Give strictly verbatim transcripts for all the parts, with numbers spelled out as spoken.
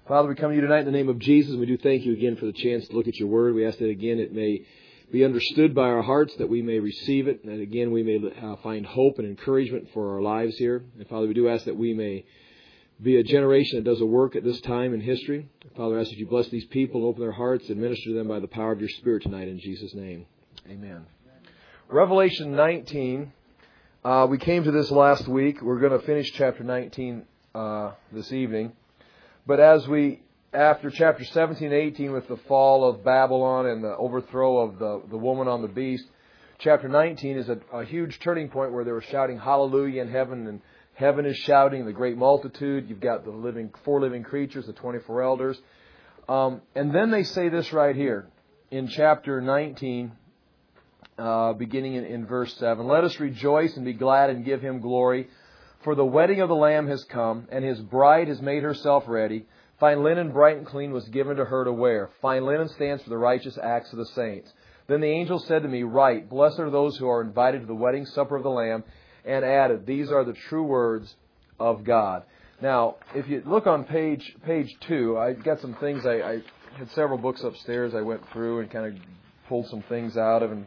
Father, we come to you tonight in the name of Jesus. We do thank you again for the chance to look at your word. We ask that again it may be understood by our hearts, that we may receive it, and that again we may uh, find hope and encouragement for our lives here. And Father, we do ask that we may be a generation that does a work at this time in history. Father, I ask that you bless these people, open their hearts, and minister to them by the power of your Spirit tonight in Jesus' name. Amen. Revelation nineteen. Uh, we came to this last week. We're going to finish chapter nineteen uh, this evening. But as we, after chapter seventeen and eighteen with the fall of Babylon and the overthrow of the, the woman on the beast, chapter nineteen is a, a huge turning point where they were shouting hallelujah in heaven, and heaven is shouting, the great multitude. You've got the living four living creatures, the twenty-four elders. Um, and then they say this right here in chapter nineteen, uh, beginning in, in verse seven. Let us rejoice and be glad and give him glory. For the wedding of the Lamb has come, and his bride has made herself ready. Fine linen, bright and clean, was given to her to wear. Fine linen stands for the righteous acts of the saints. Then the angel said to me, Write, blessed are those who are invited to the wedding supper of the Lamb, and added, These are the true words of God. Now, if you look on page page two, I got some things. I, I had several books upstairs I went through and kind of pulled some things out of, and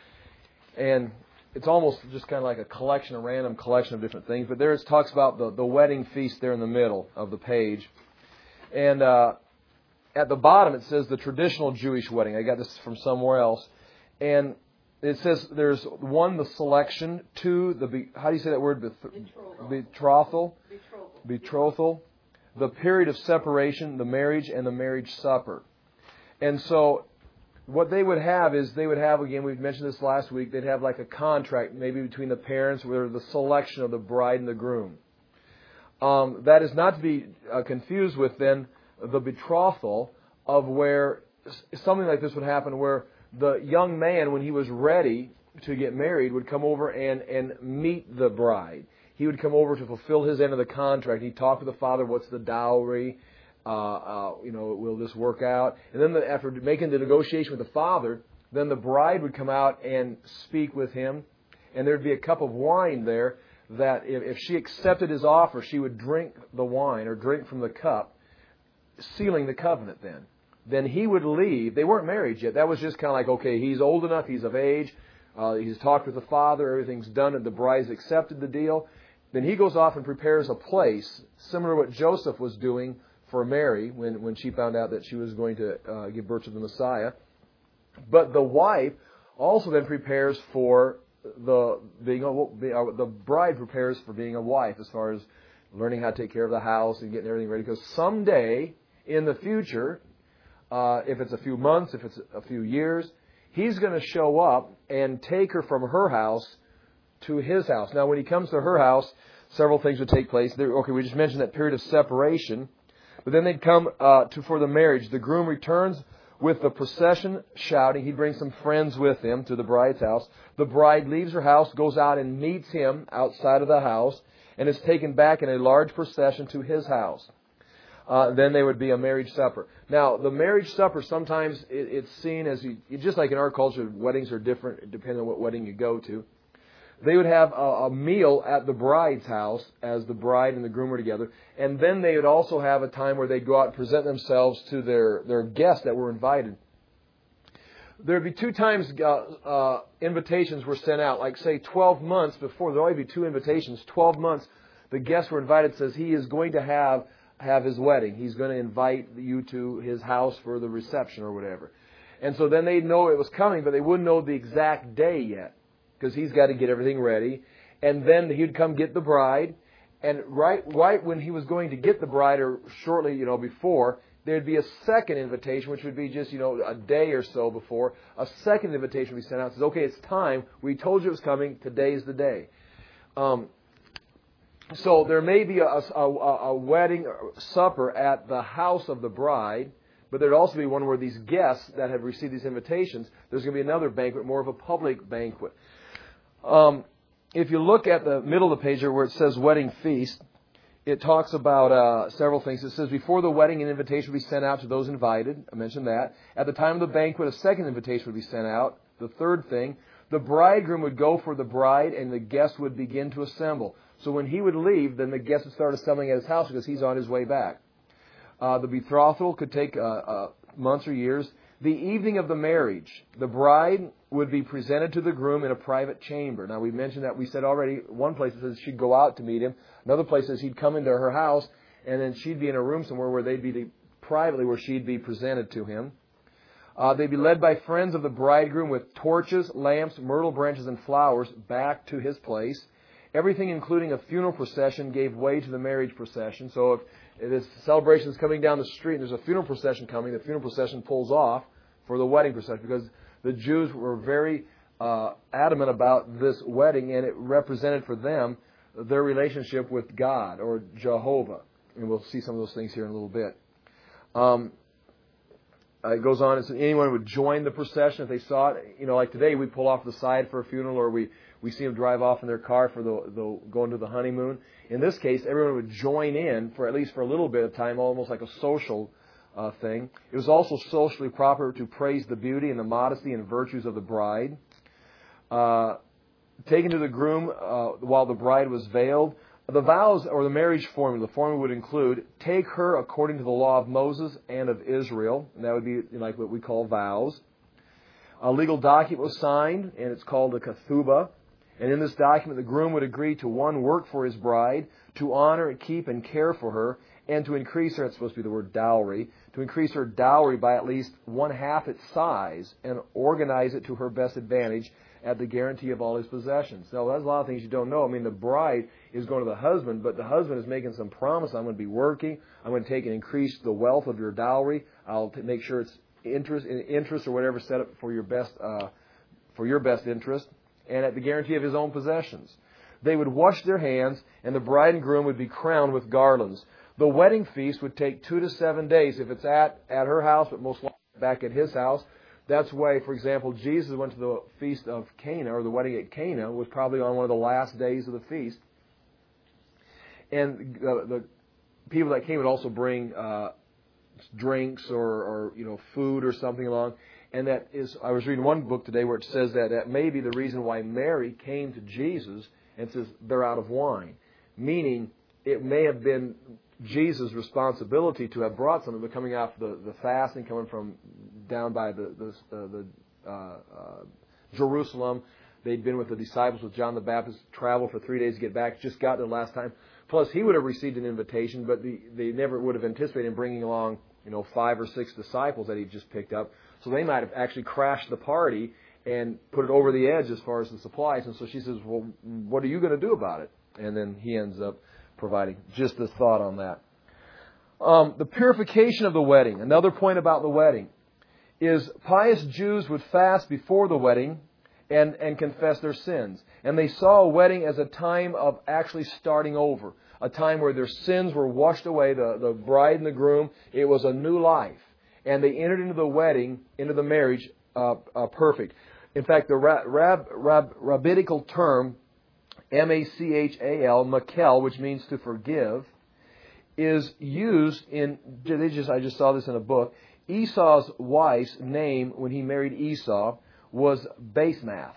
and it's almost just kind of like a collection, a random collection of different things. But there it talks about the, the wedding feast there in the middle of the page. And uh, at the bottom it says the traditional Jewish wedding. I got this from somewhere else. And it says there's one, the selection, two, the, how do you say that word? Betrothal. Betrothal. Betrothal. Betrothal. The period of separation, the marriage, and the marriage supper. And so what they would have is they would have, again, we've mentioned this last week, they'd have like a contract maybe between the parents where the selection of the bride and the groom. Um, that is not to be uh, confused with then the betrothal of where something like this would happen where the young man, when he was ready to get married, would come over and, and meet the bride. He would come over to fulfill his end of the contract. He'd talk to the father, what's the dowry? Uh, uh, you know, will this work out? And then the, after making the negotiation with the father, then the bride would come out and speak with him. And there'd be a cup of wine there that if, if she accepted his offer, she would drink the wine or drink from the cup, sealing the covenant then. Then he would leave. They weren't married yet. That was just kind of like, okay, he's old enough, he's of age, uh, he's talked with the father, everything's done, and the bride's accepted the deal. Then he goes off and prepares a place, similar to what Joseph was doing for Mary when, when she found out that she was going to uh, give birth to the Messiah. But the wife also then prepares for the being a, the bride prepares for being a wife as far as learning how to take care of the house and getting everything ready. Because someday in the future, uh, if it's a few months, if it's a few years, he's going to show up and take her from her house to his house. Now, when he comes to her house, several things would take place. There, okay, we just mentioned that period of separation. But then they'd come uh, to for the marriage. The groom returns with the procession shouting. He brings some friends with him to the bride's house. The bride leaves her house, goes out and meets him outside of the house, and is taken back in a large procession to his house. Uh, then there would be a marriage supper. Now, the marriage supper, sometimes it, it's seen as, you, just like in our culture, weddings are different depending on what wedding you go to. They would have a, a meal at the bride's house as the bride and the groom were together. And then they would also have a time where they'd go out and present themselves to their, their guests that were invited. There would be two times uh, uh, invitations were sent out. Like, say, twelve months before. There would only be two invitations. twelve months, the guests were invited. Says he is going to have, have his wedding. He's going to invite you to his house for the reception or whatever. And so then they'd know it was coming, but they wouldn't know the exact day yet, because he's got to get everything ready. And then he'd come get the bride. And right right when he was going to get the bride, or shortly, you know, before, there'd be a second invitation, which would be just, you know, a day or so before. A second invitation would be sent out. It says, okay, it's time. We told you it was coming. Today's the day. Um, so there may be a, a, a wedding supper at the house of the bride, but there'd also be one where these guests that have received these invitations, there's going to be another banquet, more of a public banquet. Um, if you look at the middle of the page here where it says wedding feast, it talks about uh, several things. It says, before the wedding, an invitation will be sent out to those invited. I mentioned that. At the time of the banquet, a second invitation would be sent out. The third thing, the bridegroom would go for the bride and the guests would begin to assemble. So when he would leave, then the guests would start assembling at his house because he's on his way back. Uh, the betrothal could take uh, uh, months or years. The evening of the marriage, the bride would be presented to the groom in a private chamber. Now, we mentioned that, we said already, one place it says she'd go out to meet him. Another place says he'd come into her house, and then she'd be in a room somewhere where they'd be privately, where she'd be presented to him. Uh, they'd be led by friends of the bridegroom with torches, lamps, myrtle branches, and flowers back to his place. Everything, including a funeral procession, gave way to the marriage procession. So if this celebration is coming down the street and there's a funeral procession coming, the funeral procession pulls off for the wedding procession, because the Jews were very uh, adamant about this wedding, and it represented for them their relationship with God, or Jehovah. And we'll see some of those things here in a little bit. Um, uh, it goes on, and so anyone would join the procession if they saw it. You know, like today, we pull off the side for a funeral, or we, we see them drive off in their car for the, the going to the honeymoon. In this case, everyone would join in for at least for a little bit of time, almost like a social uh, thing. It was also socially proper to praise the beauty and the modesty and virtues of the bride. Uh, taken to the groom uh, while the bride was veiled. The vows, or the marriage formula, the formula would include, take her according to the law of Moses and of Israel. And that would be like what we call vows. A legal document was signed, and it's called a ketubah. And in this document, the groom would agree to, one, work for his bride, to honor, keep, and care for her, and to increase her, it's supposed to be the word dowry, to increase her dowry by at least one half its size, and organize it to her best advantage at the guarantee of all his possessions. Now, there's a lot of things you don't know. I mean, the bride is going to the husband, but the husband is making some promise. I'm going to be working. I'm going to take and increase the wealth of your dowry. I'll t- make sure it's interest, interest or whatever set up for your best, uh, for your best interest, and at the guarantee of his own possessions. They would wash their hands, and the bride and groom would be crowned with garlands. The wedding feast would take two to seven days if it's at, at her house, but most likely back at his house. That's why, for example, Jesus went to the feast of Cana, or the wedding at Cana, was probably on one of the last days of the feast. And the, the people that came would also bring uh, drinks or, or you know food or something along. And that is, I was reading one book today where it says that that may be the reason why Mary came to Jesus and says they're out of wine, meaning it may have been Jesus' responsibility to have brought something, but coming off the, the fast and coming from down by the the, uh, the uh, uh, Jerusalem. They'd been with the disciples with John the Baptist, traveled for three days to get back, just got there last time. Plus, he would have received an invitation, but the, they never would have anticipated him bringing along, you know, five or six disciples that he'd just picked up. So they might have actually crashed the party and put it over the edge as far as the supplies. And so she says, well, what are you going to do about it? And then he ends up providing. Just this thought on that. Um, the purification of the wedding. Another point about the wedding is pious Jews would fast before the wedding and, and confess their sins. And they saw a wedding as a time of actually starting over. A time where their sins were washed away, the, the bride and the groom. It was a new life. And they entered into the wedding, into the marriage, uh, uh, perfect. In fact, the rab, rab, rab, rabbinical term, M A C H A L, makel, which means to forgive, is used in, they just, I just saw this in a book, Esau's wife's name when he married Esau was Basemath.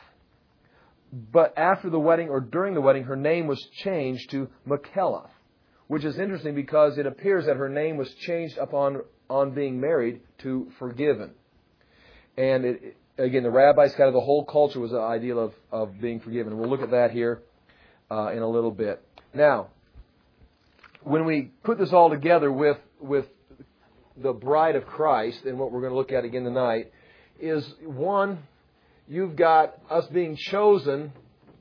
But after the wedding, or during the wedding, her name was changed to Makeloth, which is interesting because it appears that her name was changed upon on being married to forgiven. And it, again, the rabbis, kind of the whole culture was the ideal of, of being forgiven. We'll look at that here uh, in a little bit. Now, when we put this all together with, with the bride of Christ, and what we're going to look at again tonight, is one, you've got us being chosen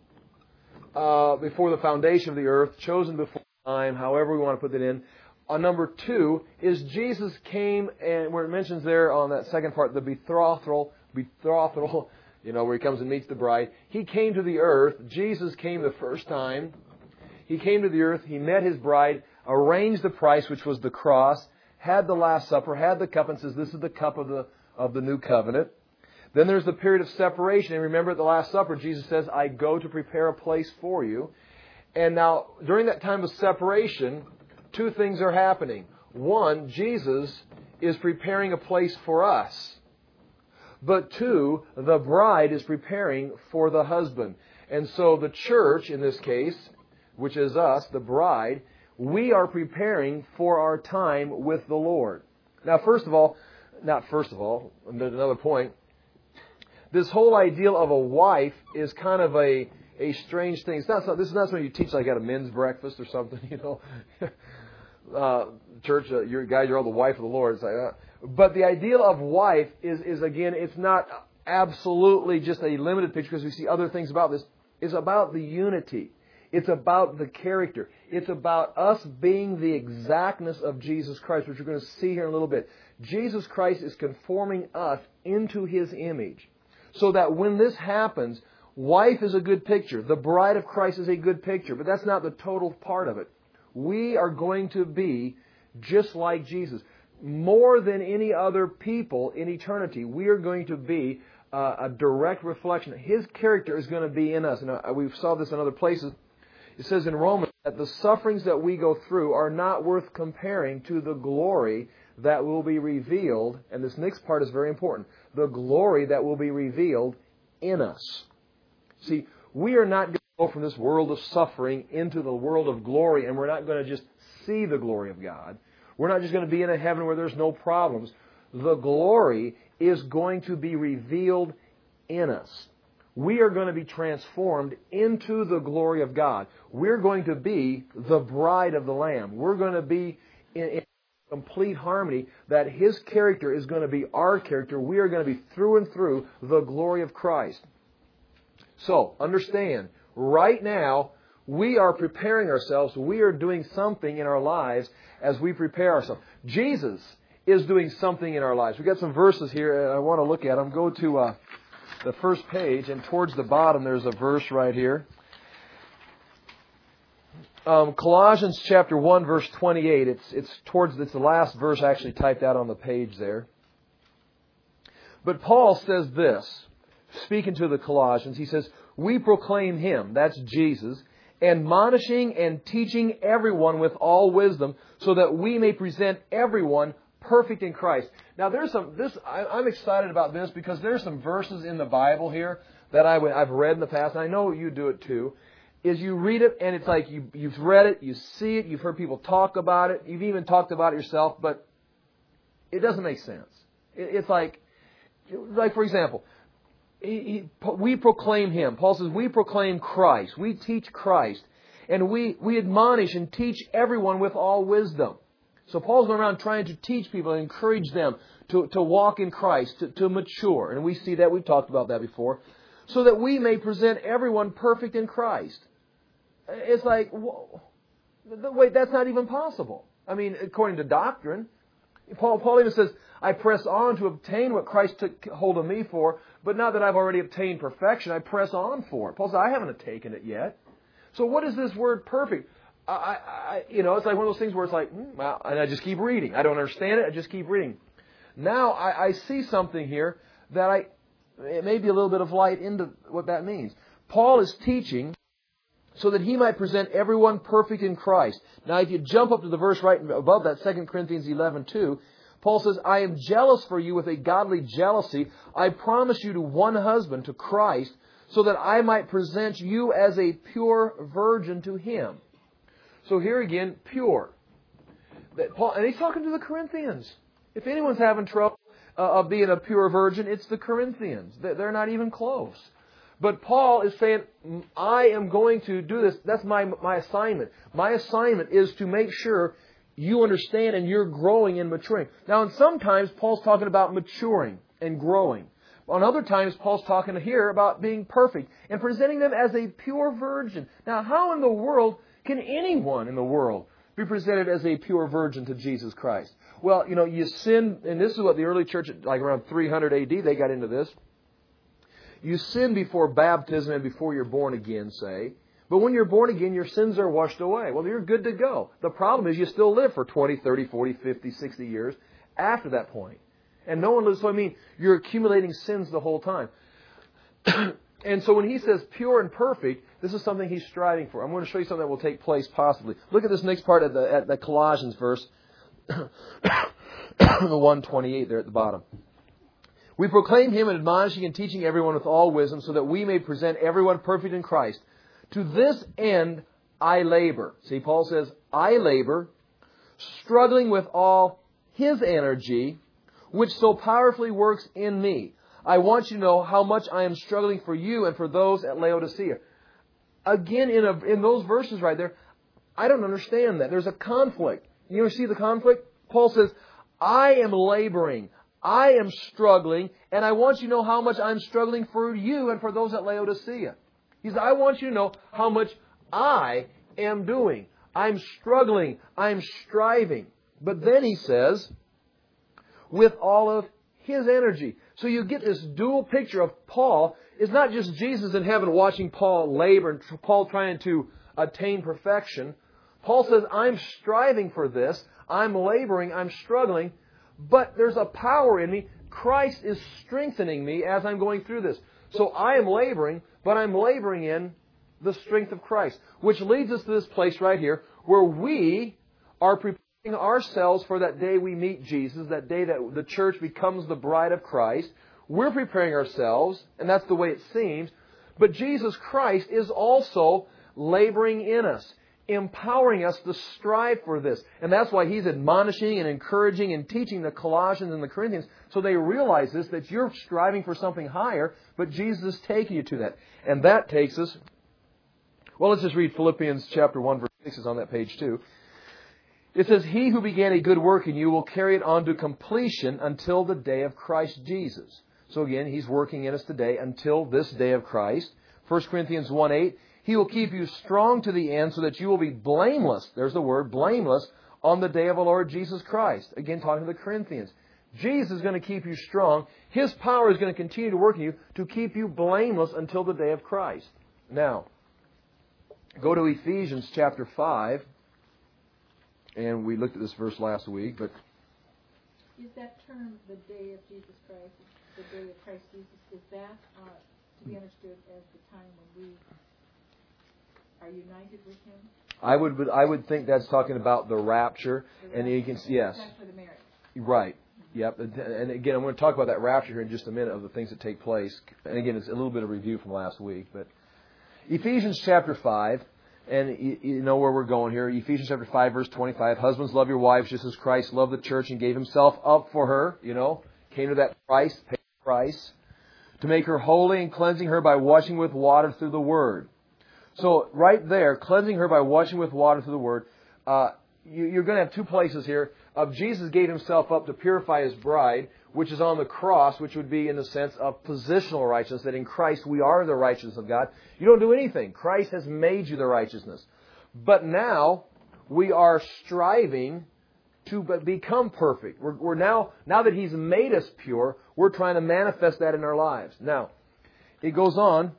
uh, before the foundation of the earth, chosen before time, however we want to put that in. Uh, number two is Jesus came, and where it mentions there on that second part, the betrothal, betrothal, you know, where he comes and meets the bride. He came to the earth. Jesus came the first time. He came to the earth. He met his bride, arranged the price, which was the cross, had the Last Supper, had the cup, and says, this is the cup of the of the new covenant. Then there's the period of separation. And remember at the Last Supper, Jesus says, I go to prepare a place for you. And now, during that time of separation, two things are happening. One, Jesus is preparing a place for us. But two, the bride is preparing for the husband. And so the church, in this case, which is us, the bride, we are preparing for our time with the Lord. Now, first of all, not first of all, there's another point. This whole ideal of a wife is kind of a, a strange thing. It's not so, this is not something you teach like at a men's breakfast or something, you know. uh, church, uh, you guys, you're all the wife of the Lord. It's like, uh, but the ideal of wife is, is, again, it's not absolutely just a limited picture because we see other things about this. It's about the unity. It's about the character. It's about us being the exactness of Jesus Christ, which we're going to see here in a little bit. Jesus Christ is conforming us into His image. So that when this happens, wife is a good picture. The bride of Christ is a good picture. But that's not the total part of it. We are going to be just like Jesus. More than any other people in eternity, we are going to be uh, a direct reflection. His character is going to be in us. And uh, we saw this in other places. It says in Romans that the sufferings that we go through are not worth comparing to the glory that will be revealed. And this next part is very important. The glory that will be revealed in us. See, we are not going to go from this world of suffering into the world of glory, and we're not going to just see the glory of God. We're not just going to be in a heaven where there's no problems. The glory is going to be revealed in us. We are going to be transformed into the glory of God. We're going to be the bride of the Lamb. We're going to be in, in complete harmony that His character is going to be our character. We are going to be through and through the glory of Christ. So, understand, right now, we are preparing ourselves. We are doing something in our lives as we prepare ourselves. Jesus is doing something in our lives. We've got some verses here, and I want to look at them. Go to uh, the first page, and towards the bottom, there's a verse right here. Um, Colossians chapter one, verse twenty-eight. It's it's towards it's the last verse actually typed out on the page there. But Paul says this, speaking to the Colossians, he says, "We proclaim Him," that's Jesus, "admonishing and teaching everyone with all wisdom, so that we may present everyone perfect in Christ." Now, there's some. This I, I'm excited about this because there's some verses in the Bible here that I, I've read in the past, and I know you do it too. Is you read it, and it's like you, you've read it, you see it, you've heard people talk about it, you've even talked about it yourself, but it doesn't make sense. It, it's like, like for example, he, he, we proclaim Him. Paul says, we proclaim Christ. We teach Christ. And we, we admonish and teach everyone with all wisdom. So Paul's going around trying to teach people and encourage them to, to walk in Christ, to, to mature. And we see that. We've talked about that before. So that we may present everyone perfect in Christ. It's like, whoa, wait, that's not even possible. I mean, according to doctrine, Paul, Paul even says, I press on to obtain what Christ took hold of me for, but now that I've already obtained perfection, I press on for it. Paul says, I haven't taken it yet. So what is this word perfect? I, I, you know, it's like one of those things where it's like, hmm, well, and I just keep reading. I don't understand it. I just keep reading. Now I, I see something here that I, it may be a little bit of light into what that means. Paul is teaching so that he might present everyone perfect in Christ. Now, if you jump up to the verse right above that, Second Corinthians eleven two, Paul says, I am jealous for you with a godly jealousy. I promise you to one husband, to Christ, so that I might present you as a pure virgin to Him. So here again, pure. That Paul, and he's talking to the Corinthians. If anyone's having trouble uh, of being a pure virgin, it's the Corinthians. They're not even close. But Paul is saying, I am going to do this. That's my, my assignment. My assignment is to make sure you understand and you're growing and maturing. Now, and sometimes Paul's talking about maturing and growing. On other times, Paul's talking here about being perfect and presenting them as a pure virgin. Now, how in the world can anyone in the world be presented as a pure virgin to Jesus Christ? Well, you know, you sin, and this is what the early church, like around three hundred A D, they got into this. You sin before baptism and before you're born again, say. But when you're born again, your sins are washed away. Well, you're good to go. The problem is you still live for twenty, thirty, forty, fifty, sixty years after that point. And no one lives. So, I mean, you're accumulating sins the whole time. And so when he says pure and perfect, this is something he's striving for. I'm going to show you something that will take place possibly. Look at this next part of the, at the Colossians verse. The one twenty-eight there at the bottom. We proclaim Him and admonishing and teaching everyone with all wisdom so that we may present everyone perfect in Christ. To this end, I labor. See, Paul says, I labor, struggling with all His energy, which so powerfully works in me. I want you to know how much I am struggling for you and for those at Laodicea. Again, in, a, in those verses right there, I don't understand that. There's a conflict. You see the conflict? Paul says, I am laboring. I am struggling. And I want you to know how much I'm struggling for you and for those at Laodicea. He says, I want you to know how much I am doing. I'm struggling. I'm striving. But then he says, with all of His energy. So you get this dual picture of Paul. It's not just Jesus in heaven watching Paul labor and Paul trying to attain perfection. Paul says, I'm striving for this. I'm laboring. I'm struggling. But there's a power in me. Christ is strengthening me as I'm going through this. So I am laboring, but I'm laboring in the strength of Christ. Which leads us to this place right here where we are preparing ourselves for that day we meet Jesus, that day that the church becomes the bride of Christ. We're preparing ourselves, and that's the way it seems. But Jesus Christ is also laboring in us, empowering us to strive for this. And that's why He's admonishing and encouraging and teaching the Colossians and the Corinthians so they realize this, that you're striving for something higher, but Jesus is taking you to that. And that takes us, well, let's just read Philippians chapter one, verse six is on that page too. It says, He who began a good work in you will carry it on to completion until the day of Christ Jesus. So again, He's working in us today until this day of Christ. First Corinthians one eight, He will keep you strong to the end so that you will be blameless. There's the word, blameless, on the day of our Lord Jesus Christ. Again, talking to the Corinthians. Jesus is going to keep you strong. His power is going to continue to work in you to keep you blameless until the day of Christ. Now, go to Ephesians chapter five. And we looked at this verse last week, but... Is that term, the day of Jesus Christ, the day of Christ Jesus, is that uh, to be understood as the time when we are united with Him? I would I would think that's talking about the rapture. The and rapture. you can yes. That's for the marriage. Right. Yep. And again, I'm going to talk about that rapture here in just a minute of the things that take place. And again, it's a little bit of review from last week. But Ephesians chapter five... And you know where we're going here. Ephesians chapter five, verse twenty-five. Husbands, love your wives just as Christ loved the church and gave Himself up for her. You know, came to that price, paid the price, to make her holy and cleansing her by washing with water through the Word. So right there, cleansing her by washing with water through the Word. Uh, you, you're going to have two places here. Of Jesus gave Himself up to purify His bride, which is on the cross, which would be in the sense of positional righteousness, that in Christ we are the righteousness of God. You don't do anything. Christ has made you the righteousness. But now we are striving to become perfect. We're, we're now, now that He's made us pure, we're trying to manifest that in our lives. Now, it goes on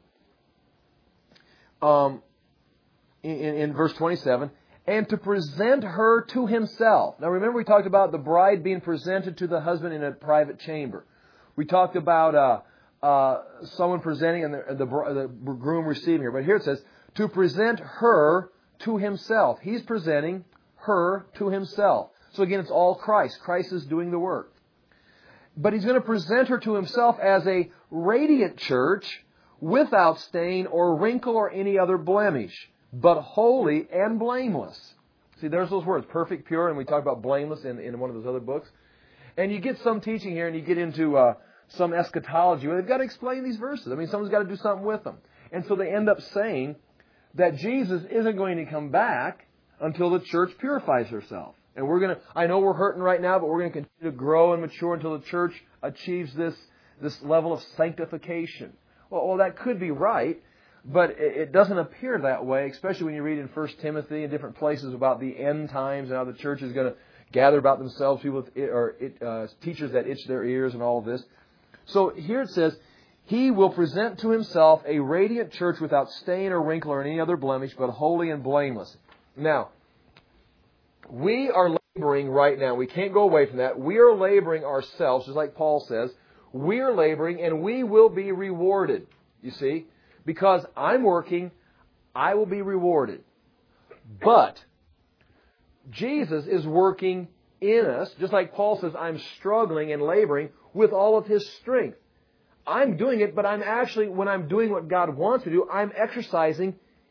um, in, in verse twenty-seven. And to present her to Himself. Now remember we talked about the bride being presented to the husband in a private chamber. We talked about uh, uh, someone presenting and the, the, the groom receiving her. But here it says, to present her to Himself. He's presenting her to Himself. So again, it's all Christ. Christ is doing the work. But He's going to present her to Himself as a radiant church without stain or wrinkle or any other blemish, but holy and blameless. See, there's those words, perfect, pure, and we talk about blameless in, in one of those other books. And you get some teaching here, and you get into uh, some eschatology where they've got to explain these verses. I mean, someone's got to do something with them. And so they end up saying that Jesus isn't going to come back until the church purifies herself. And we're going to, I know we're hurting right now, but we're going to continue to grow and mature until the church achieves this, this level of sanctification. Well, well, that could be right. But it doesn't appear that way, especially when you read in First Timothy and different places about the end times and how the church is going to gather about themselves people with, or uh, teachers that itch their ears and all of this. So here it says, He will present to Himself a radiant church without stain or wrinkle or any other blemish, but holy and blameless. Now, we are laboring right now. We can't go away from that. We are laboring ourselves, just like Paul says. We are laboring and we will be rewarded. You see? Because I'm working, I will be rewarded. But Jesus is working in us, just like Paul says, I'm struggling and laboring with all of His strength. I'm doing it, but I'm actually, when I'm doing what God wants me to do, I'm exercising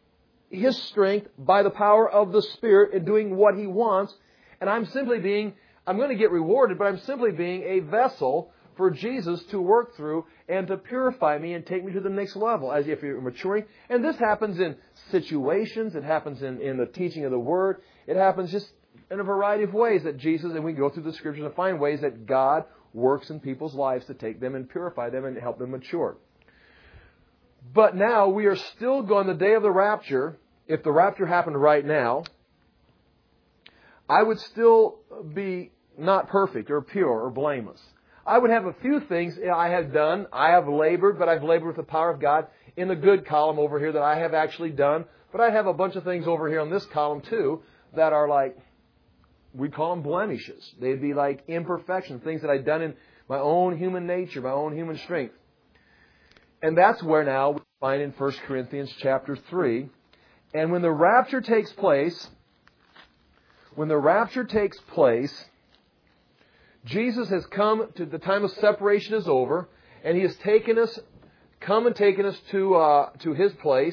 His strength by the power of the Spirit in doing what He wants. And I'm simply being, I'm going to get rewarded, but I'm simply being a vessel for Jesus to work through and to purify me and take me to the next level as if you're maturing. And this happens in situations. It happens in, in the teaching of the Word. It happens just in a variety of ways that Jesus, and we go through the Scriptures and find ways that God works in people's lives to take them and purify them and help them mature. But now we are still going, the day of the rapture, if the rapture happened right now, I would still be not perfect or pure or blameless. I would have a few things I have done. I have labored, but I've labored with the power of God in the good column over here that I have actually done. But I have a bunch of things over here on this column too that are like, we call them blemishes. They'd be like imperfections, things that I've done in my own human nature, my own human strength. And that's where now we find in First Corinthians chapter three. And when the rapture takes place, when the rapture takes place, Jesus has come to the time of separation is over, and He has taken us, come and taken us to uh, to His place.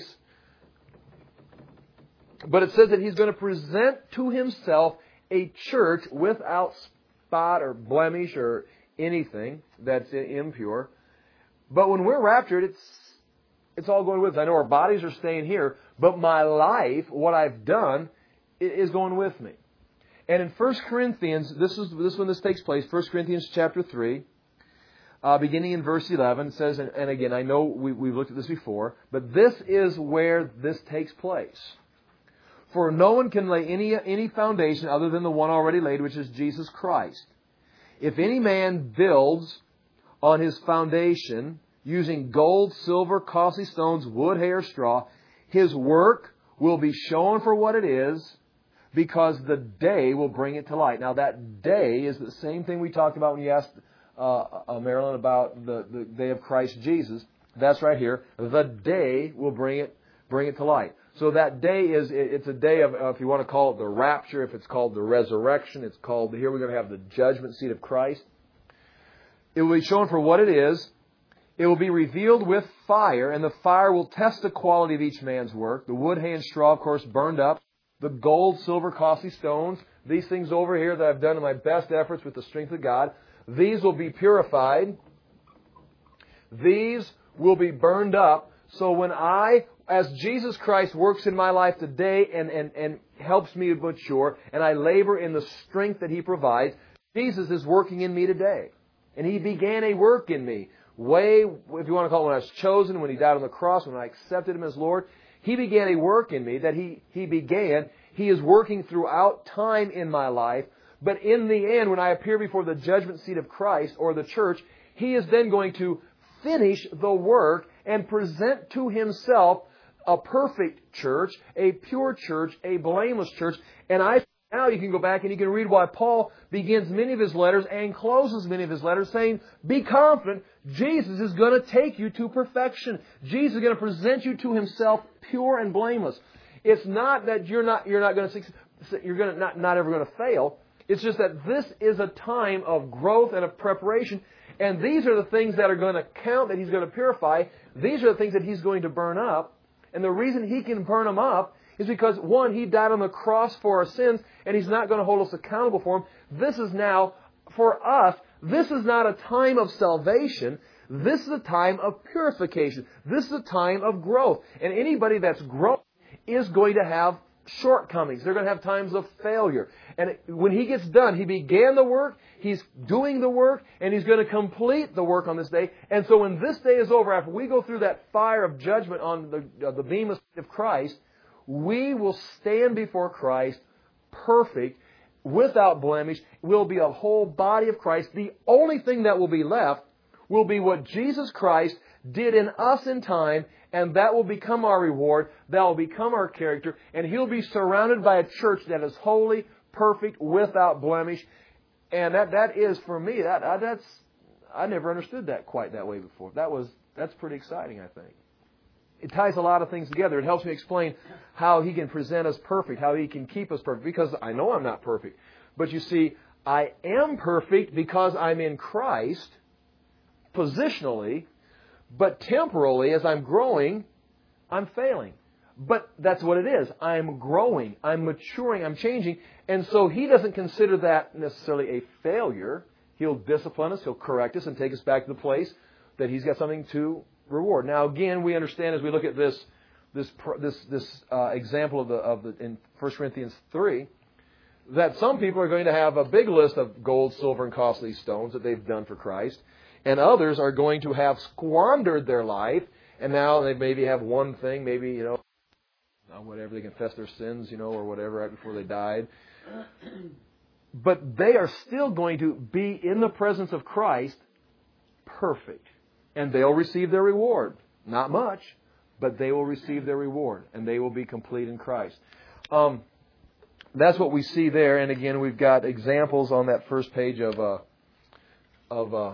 But it says that He's going to present to Himself a church without spot or blemish or anything that's impure. But when we're raptured, it's it's all going with us. I know our bodies are staying here, but my life, what I've done, is going with me. And in First Corinthians, this is this is when this takes place. First Corinthians chapter three, uh, beginning in verse eleven, says, and, and again, I know we, we've looked at this before, but this is where this takes place. For no one can lay any any foundation other than the one already laid, which is Jesus Christ. If any man builds on his foundation using gold, silver, costly stones, wood, hay, or straw, his work will be shown for what it is, because the day will bring it to light. Now, that day is the same thing we talked about when you asked uh, uh, Marilyn about the, the day of Christ Jesus. That's right here. The day will bring it bring it to light. So that day is, it's a day of, uh, if you want to call it the rapture, if it's called the resurrection, it's called, here we're going to have the judgment seat of Christ. It will be shown for what it is. It will be revealed with fire, and the fire will test the quality of each man's work. The wood, hay, and straw, of course, burned up. The gold, silver, costly stones, these things over here that I've done in my best efforts with the strength of God, these will be purified. These will be burned up. So when I, as Jesus Christ works in my life today and, and, and helps me to mature, and I labor in the strength that He provides, Jesus is working in me today. And He began a work in me. Way, if you want to call it, when I was chosen, when He died on the cross, when I accepted Him as Lord, He began a work in me that He, he began. He is working throughout time in my life. But in the end, when I appear before the judgment seat of Christ or the church, He is then going to finish the work and present to Himself a perfect church, a pure church, a blameless church. And I now you can go back and you can read why Paul begins many of his letters and closes many of his letters saying, be confident, Jesus is going to take you to perfection. Jesus is going to present you to Himself pure and blameless. It's not that you're not you're not going to you're going to not not ever going to fail. It's just that this is a time of growth and of preparation, and these are the things that are going to count, that He's going to purify. These are the things that He's going to burn up. And the reason He can burn them up is because, one, He died on the cross for our sins, and He's not going to hold us accountable for them. This is now, for us, this is not a time of salvation. This is a time of purification. This is a time of growth. And anybody that's growing is going to have shortcomings. They're going to have times of failure. And when He gets done, He began the work, He's doing the work, and He's going to complete the work on this day. And so when this day is over, after we go through that fire of judgment on the, uh, the beam of Christ, we will stand before Christ perfect, without blemish. We'll be a whole body of Christ. The only thing that will be left will be what Jesus Christ did in us in time, and that will become our reward. That will become our character, and He'll be surrounded by a church that is holy, perfect, without blemish. And that that is, for me, that that's I never understood that quite that way before. That was that's pretty exciting, I think. It ties a lot of things together. It helps me explain how He can present us perfect, how He can keep us perfect, because I know I'm not perfect. But you see, I am perfect because I'm in Christ, positionally, but temporally, as I'm growing, I'm failing. But that's what it is. I'm growing. I'm maturing. I'm changing. And so He doesn't consider that necessarily a failure. He'll discipline us. He'll correct us and take us back to the place that He's got something to reward. Now, again, we understand as we look at this this this this uh, example of the of the in First Corinthians three, that some people are going to have a big list of gold, silver, and costly stones that they've done for Christ, and others are going to have squandered their life, and now they maybe have one thing, maybe you know. Whatever, they confess their sins, you know, or whatever right before they died. But they are still going to be in the presence of Christ perfect. And they'll receive their reward. Not much, but they will receive their reward. And they will be complete in Christ. Um, that's what we see there. And again, we've got examples on that first page of uh, of uh,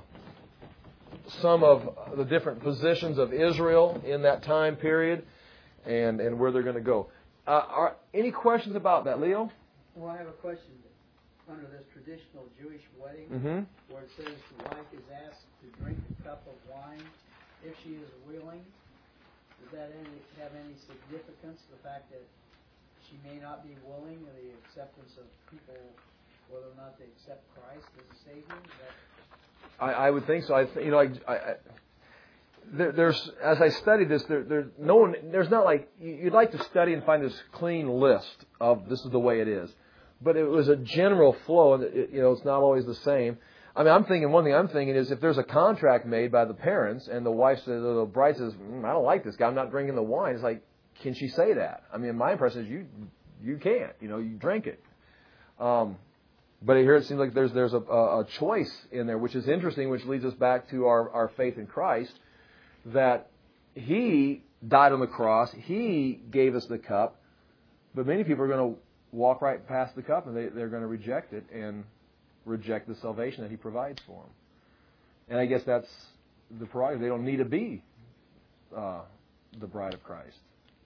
some of the different positions of Israel in that time period. And, and where they're going to go. Uh, are any questions about that, Leo? Well, I have a question. Under this traditional Jewish wedding, mm-hmm. where it says the wife is asked to drink a cup of wine if she is willing, does that any, have any significance? The fact that she may not be willing, or the acceptance of people, whether or not they accept Christ as a Savior? Is that... I, I would think so. I, th- you know, I. I, I There, there's, as I studied this, there, there's no one, there's not like, you'd like to study and find this clean list of this is the way it is. But it was a general flow, and it, you know, it's not always the same. I mean, I'm thinking, one thing I'm thinking is if there's a contract made by the parents and the wife says, or the bride says, mm, I don't like this guy, I'm not drinking the wine. It's like, can she say that? I mean, my impression is you, you can't, you know, you drink it. Um, but here it seems like there's, there's a, a choice in there, which is interesting, which leads us back to our, our faith in Christ. That He died on the cross, He gave us the cup, but many people are going to walk right past the cup and they, they're going to reject it and reject the salvation that He provides for them. And I guess that's the prerogative. They don't need to be uh, the bride of Christ.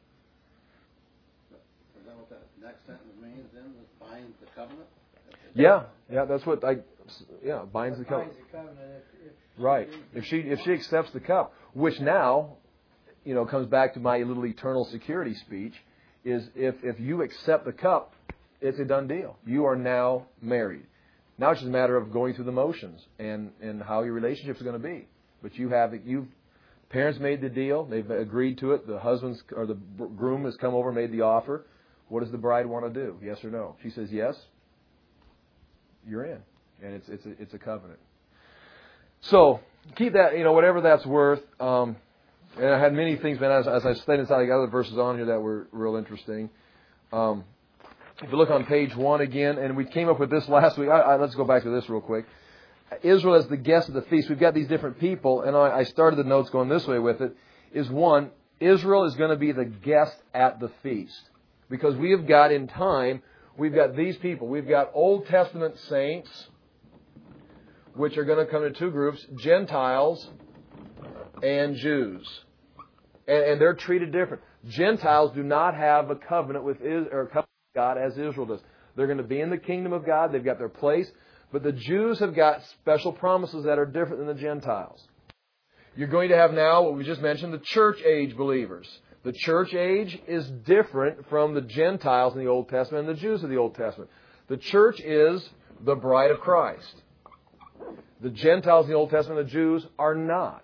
Is that what that next sentence means then? Binds the covenant? Yeah, yeah, that's what I. Yeah, binds the covenant. Binds the covenant if, if Right. If she if she accepts the cup, which now, you know, comes back to my little eternal security speech, is if, if you accept the cup, it's a done deal. You are now married. Now it's just a matter of going through the motions and, and how your relationship is going to be. But you have you've parents made the deal. They've agreed to it. The husband's or the groom has come over, made the offer. What does the bride want to do? Yes or no? She says yes. You're in, and it's it's a, it's a covenant. So keep that, you know, whatever that's worth. Um, and I had many things, man, as, as I studied inside, I got other verses on here that were real interesting. Um, if you look on page one again, and we came up with this last week. I, I, let's go back to this real quick. Israel as the guest of the feast. We've got these different people, and I, I started the notes going this way with it. Is one, Israel is going to be the guest at the feast. Because we have got in time, we've got these people. We've got Old Testament saints, which are going to come in two groups, Gentiles and Jews. And, and they're treated different. Gentiles do not have a covenant with Israel, or covenant with God as Israel does. They're going to be in the kingdom of God. They've got their place. But the Jews have got special promises that are different than the Gentiles. You're going to have now, what we just mentioned, the church age believers. The church age is different from the Gentiles in the Old Testament and the Jews of the Old Testament. The church is the bride of Christ. The Gentiles in the Old Testament, the Jews, are not.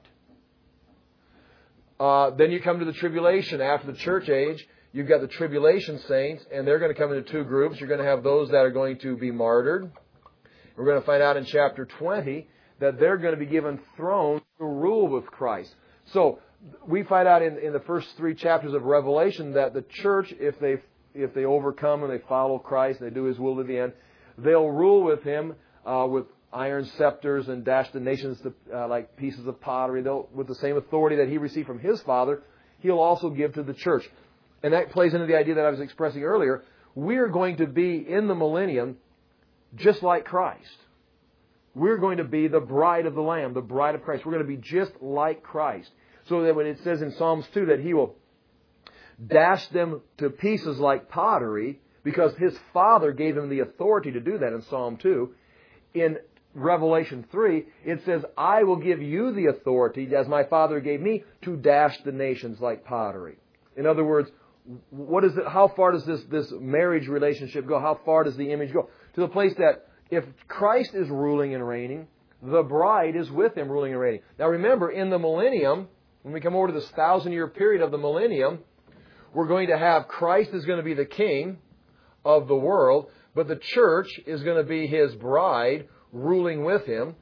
Uh, then you come to the tribulation. After the church age, you've got the tribulation saints, and they're going to come into two groups. You're going to have those that are going to be martyred. We're going to find out in chapter twenty that they're going to be given thrones to rule with Christ. So we find out in, in the first three chapters of Revelation that the church, if they if they overcome and they follow Christ and they do His will to the end, they'll rule with Him uh, with iron scepters and dash the nations to, uh, like pieces of pottery. They'll, with the same authority that He received from His Father, He'll also give to the church. And that plays into the idea that I was expressing earlier. We're going to be in the millennium just like Christ. We're going to be the bride of the Lamb, the bride of Christ. We're going to be just like Christ. So that when it says in Psalms two that He will dash them to pieces like pottery, because His Father gave Him the authority to do that in Psalm two, in Revelation three, it says, I will give you the authority, as my Father gave me, to dash the nations like pottery. In other words, what is it? How far does this, this marriage relationship go? How far does the image go? To the place that if Christ is ruling and reigning, the bride is with Him ruling and reigning. Now remember, in the millennium, when we come over to this thousand-year period of the millennium, we're going to have Christ is going to be the king of the world, but the church is going to be His bride ruling with Him.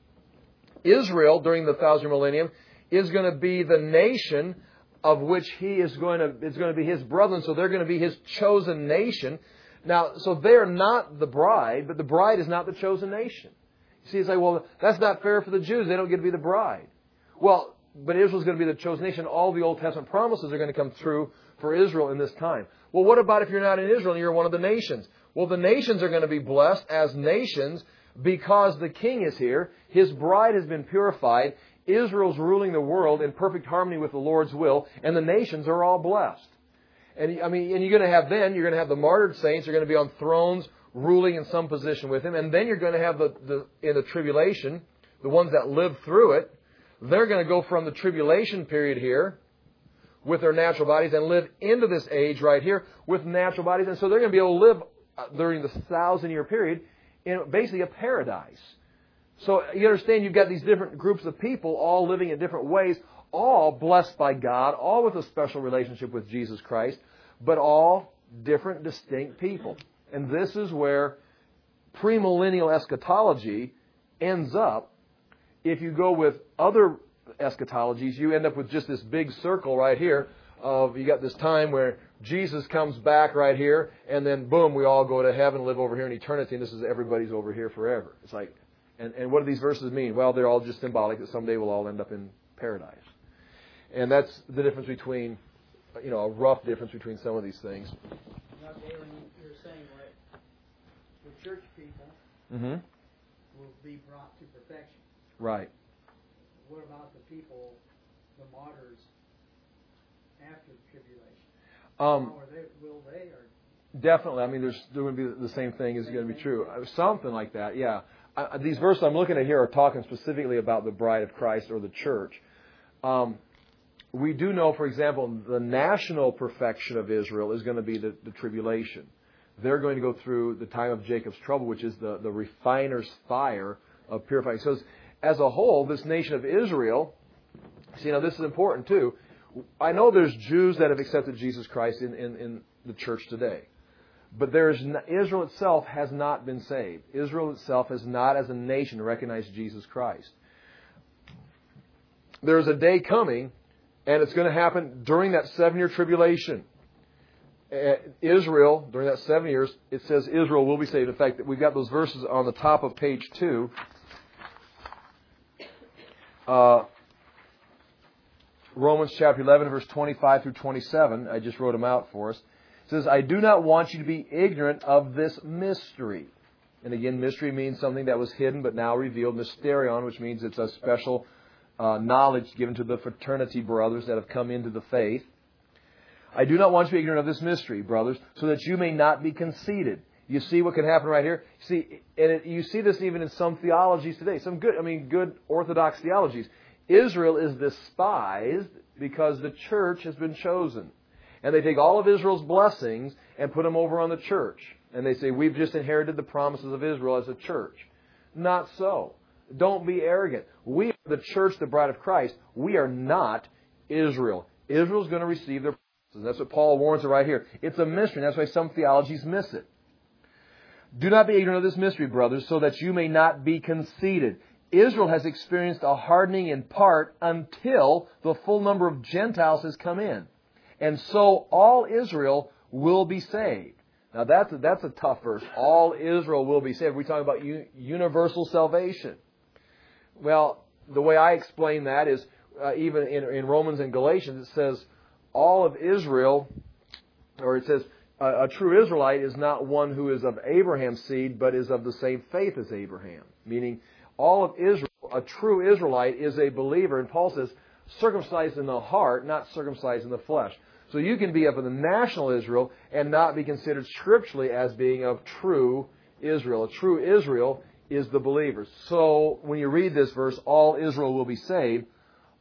Israel, during the thousand-year millennium, is going to be the nation of which He is going to, is going to be His brethren, so they're going to be His chosen nation. Now, so they're not the bride, but the bride is not the chosen nation. You see, it's like, well, that's not fair for the Jews. They don't get to be the bride. Well, but Israel's going to be the chosen nation. All the Old Testament promises are going to come through for Israel in this time. Well, what about if you're not in Israel and you're one of the nations? Well, the nations are going to be blessed as nations because the king is here. His bride has been purified. Israel's ruling the world in perfect harmony with the Lord's will, and the nations are all blessed. And I mean, and you're going to have then, you're going to have the martyred saints, you're going to be on thrones ruling in some position with Him, and then you're going to have the, the in the tribulation, the ones that live through it, they're going to go from the tribulation period here with their natural bodies and live into this age right here with natural bodies. And so they're going to be able to live during the thousand-year period in basically a paradise. So you understand you've got these different groups of people all living in different ways, all blessed by God, all with a special relationship with Jesus Christ, but all different, distinct people. And this is where premillennial eschatology ends up. If you go with other eschatologies, you end up with just this big circle right here of, you got this time where Jesus comes back right here, and then boom, we all go to heaven, live over here in eternity, and this is everybody's over here forever. It's like, and, and what do these verses mean? Well, they're all just symbolic that someday we'll all end up in paradise. And that's the difference between, you know, a rough difference between some of these things. Now, Galen, you're saying that the church people Mm-hmm. will be brought to perfection. Right. What about the people, the martyrs, after the tribulation? Um, How are they, will they, or? Definitely. I mean, there's there would be the same thing is going to be true. Something like that, yeah. I, these verses I'm looking at here are talking specifically about the bride of Christ or the church. Um, we do know, for example, the national perfection of Israel is going to be the, the tribulation. They're going to go through the time of Jacob's trouble, which is the, the refiner's fire of purifying. So as a whole, this nation of Israel, see, now this is important too. I know there's Jews that have accepted Jesus Christ in, in, in the church today. But there is not, Israel itself has not been saved. Israel itself has not, as a nation, recognized Jesus Christ. There's a day coming, and it's going to happen during that seven-year tribulation. Uh, Israel, during that seven years, it says Israel will be saved. In fact, we've got those verses on the top of page two. Uh, Romans chapter eleven, verse twenty-five through twenty-seven. I just wrote them out for us. It says, I do not want you to be ignorant of this mystery. And again, mystery means something that was hidden but now revealed. Mysterion, which means it's a special uh, knowledge given to the fraternity brothers that have come into the faith. I do not want you to be ignorant of this mystery, brothers, so that you may not be conceited. You see what can happen right here? See, and it, you see this even in some theologies today. Some good, I mean, good Orthodox theologies. Israel is despised because the church has been chosen. And they take all of Israel's blessings and put them over on the church. And they say, we've just inherited the promises of Israel as a church. Not so. Don't be arrogant. We are the church, the bride of Christ. We are not Israel. Israel's going to receive their promises. That's what Paul warns right here. It's a mystery. That's why some theologies miss it. Do not be ignorant of this mystery, brothers, so that you may not be conceited. Israel has experienced a hardening in part until the full number of Gentiles has come in. And so all Israel will be saved. Now that's a, that's a tough verse. All Israel will be saved. We're talking about u- universal salvation. Well, the way I explain that is uh, even in, in Romans and Galatians, it says all of Israel, or it says a, a true Israelite is not one who is of Abraham's seed, but is of the same faith as Abraham. Meaning all of Israel, a true Israelite is a believer. And Paul says circumcised in the heart, not circumcised in the flesh. So you can be of the national Israel and not be considered scripturally as being of true Israel. A true Israel is the believers. So when you read this verse, all Israel will be saved.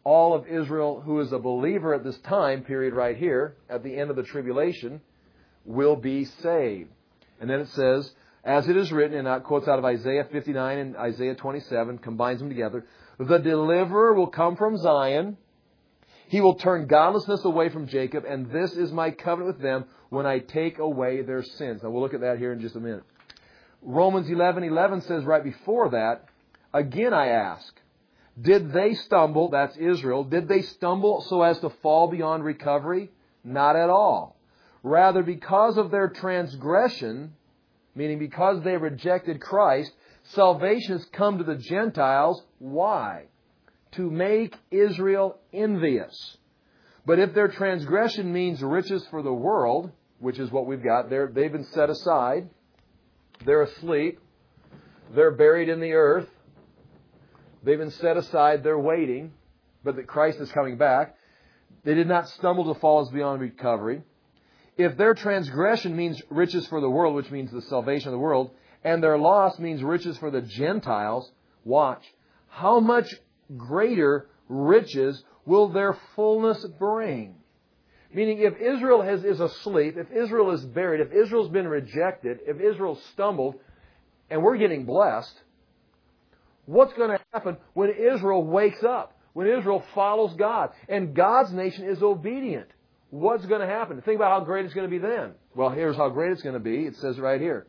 all of Israel who is a believer at this time period right here, at the end of the tribulation, will be saved. And then it says, as it is written, and that quotes out of Isaiah fifty-nine and Isaiah twenty-seven, combines them together, the deliverer will come from Zion. He will turn godlessness away from Jacob, and this is my covenant with them when I take away their sins. Now we'll look at that here in just a minute. Romans eleven eleven says right before that, again I ask, did they stumble, that's Israel, did they stumble so as to fall beyond recovery? Not at all. Rather, because of their transgression, meaning because they rejected Christ, salvation has come to the Gentiles. Why? To make Israel envious. But if their transgression means riches for the world, which is what we've got, they're, they've been set aside, they're asleep, they're buried in the earth, they've been set aside, they're waiting, but that Christ is coming back. They did not stumble to fall as beyond recovery. If their transgression means riches for the world, which means the salvation of the world, and their loss means riches for the Gentiles, watch, how much greater riches will their fullness bring? Meaning, if Israel has, is asleep, if Israel is buried, if Israel's been rejected, if Israel stumbled, and we're getting blessed, what's going to happen when Israel wakes up? When Israel follows God, and God's nation is obedient? What's going to happen? Think about how great it's going to be then. Well, here's how great it's going to be. It says right here.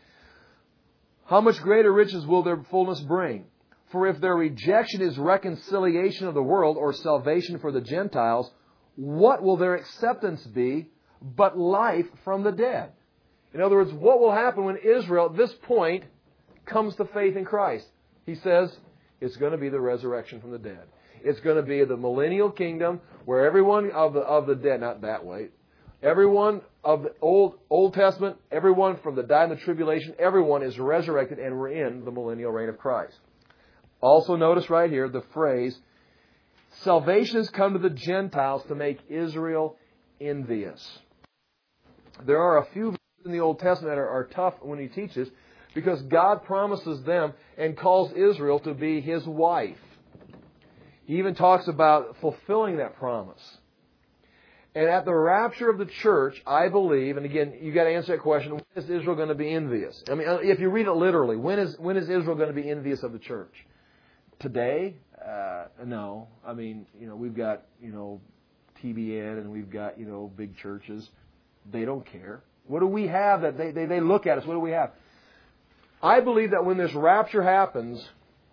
How much greater riches will their fullness bring? For if their rejection is reconciliation of the world or salvation for the Gentiles, what will their acceptance be but life from the dead? In other words, what will happen when Israel at this point comes to faith in Christ? He says it's going to be the resurrection from the dead. It's going to be the millennial kingdom where everyone of the of the dead, not that way, everyone of the Old Old Testament, everyone from the die and the tribulation, everyone is resurrected and we're in the millennial reign of Christ. Also notice right here the phrase, salvation has come to the Gentiles to make Israel envious. There are a few verses in the Old Testament that are, are tough when he teaches because God promises them and calls Israel to be His wife. He even talks about fulfilling that promise. And at the rapture of the church, I believe, and again, you've got to answer that question, when is Israel going to be envious? I mean, if you read it literally, when is when is Israel going to be envious of the church? Today? Uh, no. I mean, you know, we've got, you know, T B N and we've got, you know, big churches. They don't care. What do we have that they, they, they look at us? What do we have? I believe that when this rapture happens,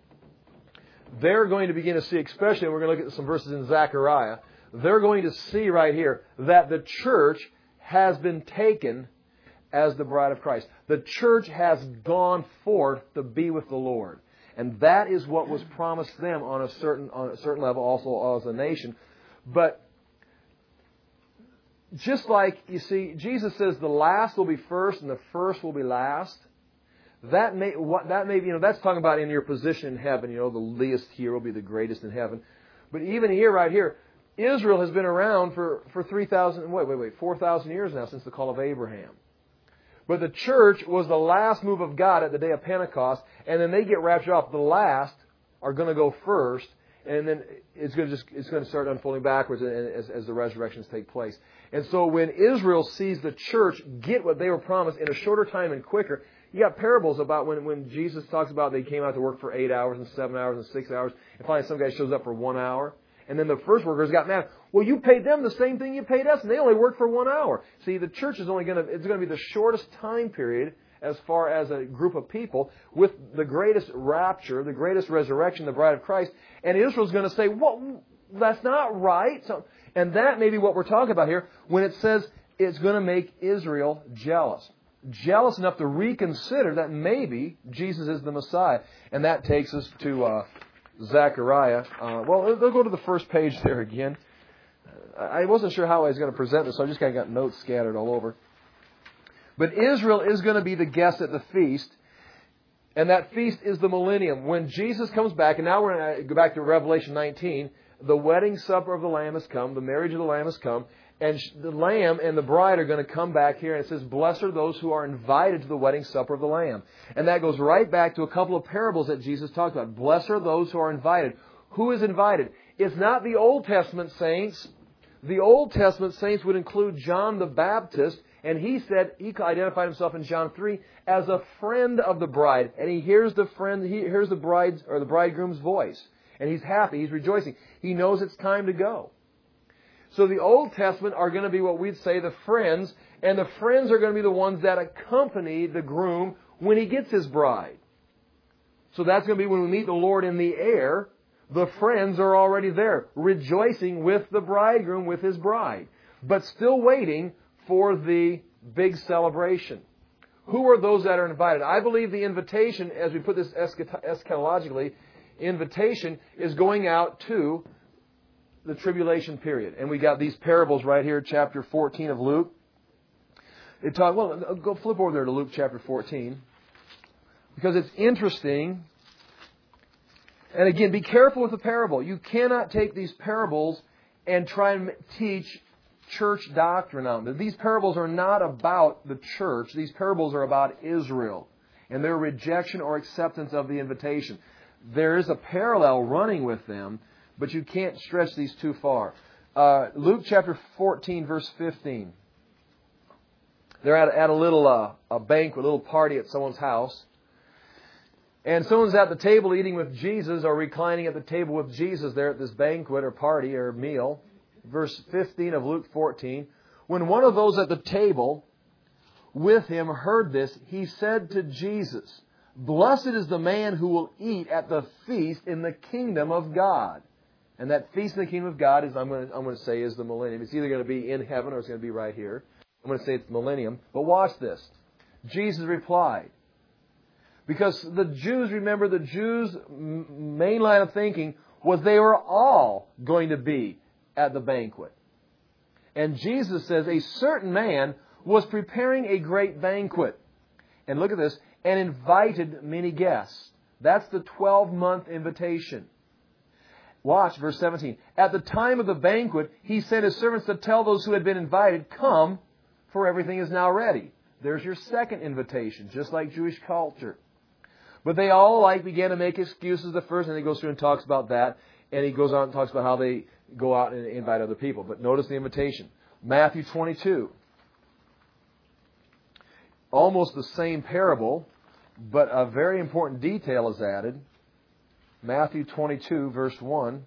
they're going to begin to see, especially, and we're going to look at some verses in Zechariah, they're going to see right here that the church has been taken as the bride of Christ. The church has gone forth to be with the Lord. And that is what was promised them on a certain on a certain level, also as a nation. But just like, you see, Jesus says the last will be first and the first will be last. That may, what, that may, you know, that's talking about in your position in heaven. You know, the least here will be the greatest in heaven. But even here, right here, Israel has been around for, for three thousand, wait, wait, wait, four thousand years now since the call of Abraham. But the church was the last move of God at the day of Pentecost, and then they get raptured off. The last are going to go first, and then it's going to just it's going to start unfolding backwards as, as the resurrections take place. And so when Israel sees the church get what they were promised in a shorter time and quicker, you got parables about when, when Jesus talks about they came out to work for eight hours and seven hours and six hours, and finally some guy shows up for one hour. And then the first workers got mad. Well, you paid them the same thing you paid us, and they only worked for one hour. See, the church is only going to, it's going to be the shortest time period as far as a group of people with the greatest rapture, the greatest resurrection, the bride of Christ. And Israel's going to say, well, that's not right. So, and that may be what we're talking about here when it says it's going to make Israel jealous. Jealous enough to reconsider that maybe Jesus is the Messiah. And that takes us to uh, Zechariah. Uh, well, they'll go to the first page there again. I wasn't sure how I was going to present this, so I just kind of got notes scattered all over. But Israel is going to be the guest at the feast, and that feast is the millennium. When Jesus comes back, and now we're going to go back to Revelation nineteen, the wedding supper of the Lamb has come, the marriage of the Lamb has come, and the Lamb and the bride are going to come back here, and it says, blessed are those who are invited to the wedding supper of the Lamb. And that goes right back to a couple of parables that Jesus talked about. Blessed are those who are invited. Who is invited? It's not the Old Testament saints. The Old Testament saints would include John the Baptist, and he said, he identified himself in John three as a friend of the bride. And he hears the friend, he hears the bride's or the bridegroom's voice. And he's happy, he's rejoicing. He knows it's time to go. So the Old Testament are going to be what we'd say the friends, and the friends are going to be the ones that accompany the groom when he gets his bride. So that's going to be when we meet the Lord in the air. The friends are already there, rejoicing with the bridegroom, with his bride, but still waiting for the big celebration. Who are those that are invited? I believe the invitation, as we put this eschatologically, invitation is going out to the tribulation period. And we got these parables right here, chapter fourteen of Luke. It talk, well, go flip over there to Luke chapter fourteen, because it's interesting. And again, be careful with the parable. You cannot take these parables and try and teach church doctrine on them. These parables are not about the church. These parables are about Israel and their rejection or acceptance of the invitation. There is a parallel running with them, but you can't stretch these too far. Uh, Luke chapter fourteen, verse fifteen. They're at, at a little uh, a banquet, a little party at someone's house. And someone's at the table eating with Jesus or reclining at the table with Jesus there at this banquet or party or meal. Verse fifteen of Luke fourteen. When one of those at the table with him heard this, he said to Jesus, "Blessed is the man who will eat at the feast in the kingdom of God." And that feast in the kingdom of God is, I'm going to, I'm going to say, is the millennium. It's either going to be in heaven or it's going to be right here. I'm going to say it's millennium. But watch this. Jesus replied. Because the Jews, remember, the Jews' main line of thinking was they were all going to be at the banquet. And Jesus says a certain man was preparing a great banquet. And look at this. And invited many guests. That's the twelve-month invitation. Watch verse seventeen. At the time of the banquet, he sent his servants to tell those who had been invited, "Come, for everything is now ready." There's your second invitation, just like Jewish culture. But they all like began to make excuses the first, and he goes through and talks about that. And he goes on and talks about how they go out and invite other people. But notice the invitation. Matthew twenty-two. Almost the same parable, but a very important detail is added. Matthew twenty-two, verse one.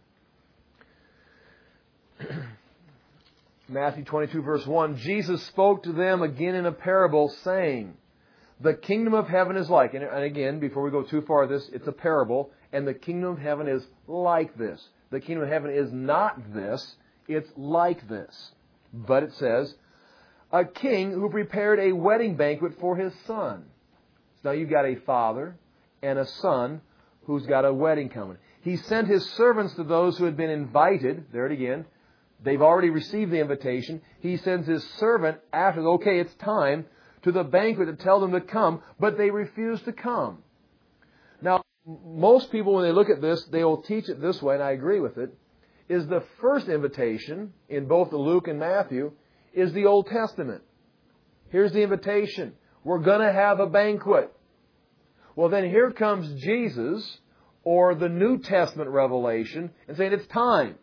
Matthew twenty-two, verse one. Jesus spoke to them again in a parable, saying, "The kingdom of heaven is like," and again, before we go too far, this it's a parable, and the kingdom of heaven is like this. The kingdom of heaven is not this, it's like this. But it says, a king who prepared a wedding banquet for his son. So now you've got a father and a son who's got a wedding coming. He sent his servants to those who had been invited. There it again. They've already received the invitation. He sends his servant after, okay, it's time, to the banquet to tell them to come, but they refuse to come. Now, most people, when they look at this, they will teach it this way, and I agree with it, is the first invitation in both the Luke and Matthew is the Old Testament. Here's the invitation. We're going to have a banquet. Well, then here comes Jesus or the New Testament revelation and saying it's time.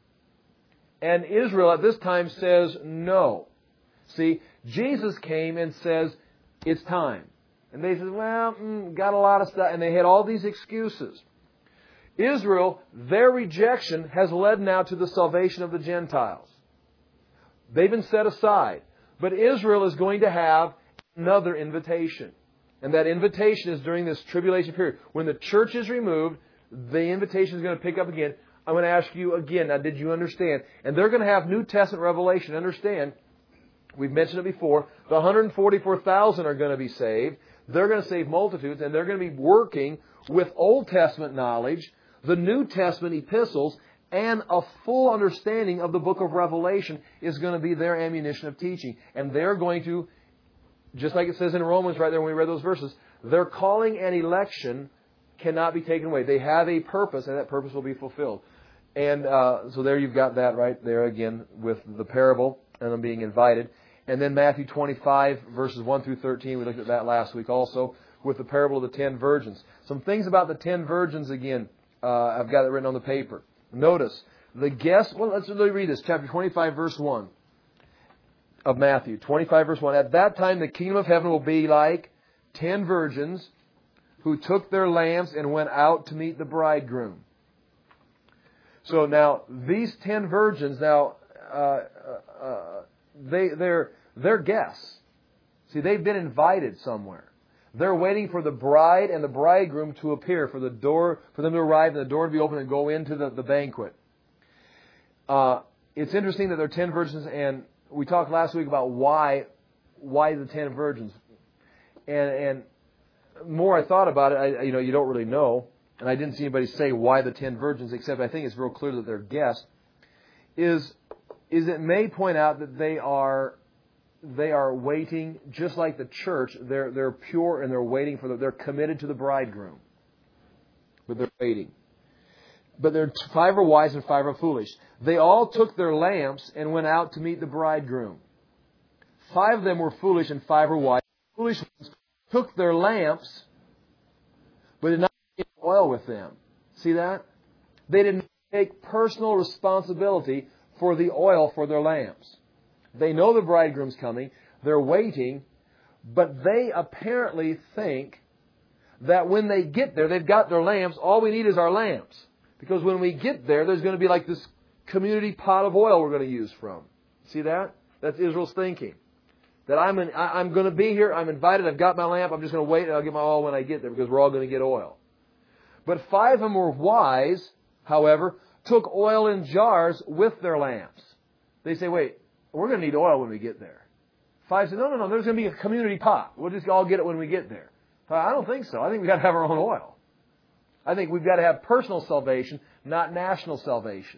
And Israel at this time says no. See, Jesus came and says it's time. And they said, well, mm, got a lot of stuff. And they had all these excuses. Israel, their rejection has led now to the salvation of the Gentiles. They've been set aside. But Israel is going to have another invitation. And that invitation is during this tribulation period. When the church is removed, the invitation is going to pick up again. I'm going to ask you again, now did you understand? And they're going to have New Testament revelation. Understand, we've mentioned it before, the one hundred forty-four thousand are going to be saved. They're going to save multitudes, and they're going to be working with Old Testament knowledge, the New Testament epistles, and a full understanding of the book of Revelation is going to be their ammunition of teaching. And they're going to, just like it says in Romans right there when we read those verses, their calling and election cannot be taken away. They have a purpose, and that purpose will be fulfilled. And uh, so there you've got that right there again with the parable and them being invited. And then Matthew twenty-five, verses one through thirteen, we looked at that last week also, with the parable of the ten virgins. Some things about the ten virgins again, uh, I've got it written on the paper. Notice, the guests, well, let's really read this. Chapter twenty-five, verse one of Matthew. twenty-five, verse one. At that time, the kingdom of heaven will be like ten virgins who took their lamps and went out to meet the bridegroom. So now, these ten virgins, now, uh, uh, they, they're, they're guests. See, they've been invited somewhere. They're waiting for the bride and the bridegroom to appear, for the door, for them to arrive and the door to be open and go into the, the banquet. Uh, it's interesting that there are ten virgins, and we talked last week about why, why the ten virgins. And, and more I thought about it, I, you know, you don't really know, and I didn't see anybody say why the ten virgins, except I think it's real clear that they're guests, is, is it may point out that they are, they are waiting, just like the church, they're, they're pure and they're waiting for the, they're committed to the bridegroom. But they're waiting. But there five are wise and five are foolish. They all took their lamps and went out to meet the bridegroom. Five of them were foolish and five were wise. The foolish ones took their lamps, but did not take oil with them. See that? They did not take personal responsibility for the oil for their lamps. They know the bridegroom's coming. They're waiting, but they apparently think that when they get there, they've got their lamps. All we need is our lamps. Because when we get there, there's going to be like this community pot of oil we're going to use from. See that? That's Israel's thinking. That I'm in, I, I'm going to be here. I'm invited. I've got my lamp. I'm just going to wait and I'll get my oil when I get there because we're all going to get oil. But five of them were wise, however, took oil in jars with their lamps. They say, wait, we're going to need oil when we get there. Five said, no, no, no, there's going to be a community pot. We'll just all get it when we get there. I don't think so. I think we've got to have our own oil. I think we've got to have personal salvation, not national salvation.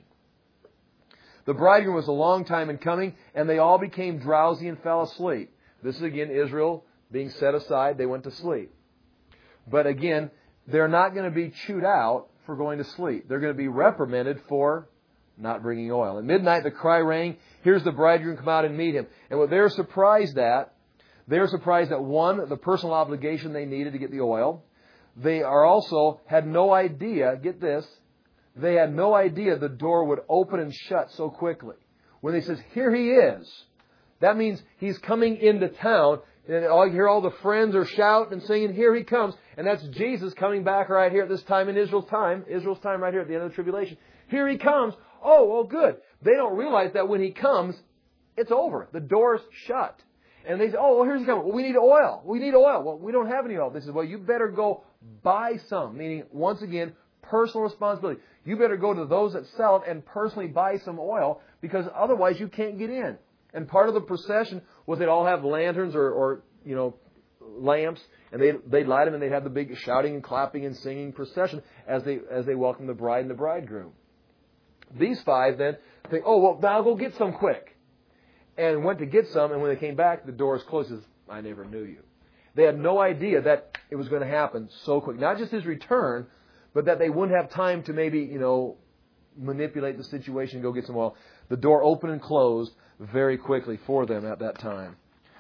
The bridegroom was a long time in coming, and they all became drowsy and fell asleep. This is again Israel being set aside. They went to sleep. But again, they're not going to be chewed out for going to sleep. They're going to be reprimanded for not bringing oil. At midnight, the cry rang, here's the bridegroom, come out and meet him. And what they're surprised at, they're surprised at, one, the personal obligation they needed to get the oil. They are also had no idea, get this, they had no idea the door would open and shut so quickly. When he says, here he is, that means he's coming into town, and you hear all the friends are shouting and singing, here he comes. And that's Jesus coming back right here at this time in Israel's time, Israel's time right here at the end of the tribulation. Here he comes. Oh, well, good. They don't realize that when he comes, it's over. The door's shut. And they say, oh, well, here's he coming. Well, we need oil. We need oil. Well, we don't have any oil. They say, well, you better go buy some. Meaning, once again, personal responsibility. You better go to those that sell it and personally buy some oil because otherwise you can't get in. And part of the procession was they'd all have lanterns or, or you know, lamps, and they'd, they'd light them and they'd have the big shouting and clapping and singing procession as they as they welcomed the bride and the bridegroom. These five then think, oh, well, now I'll go get some quick. And went to get some, and when they came back, the doors closed. I never knew you. They had no idea that it was going to happen so quick. Not just his return, but that they wouldn't have time to maybe, you know, manipulate the situation and go get some oil. The door opened and closed very quickly for them at that time.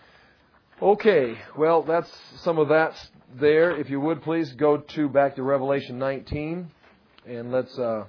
Okay, well, that's some of that there. If you would, please go to back to Revelation nineteen, and let's... Uh,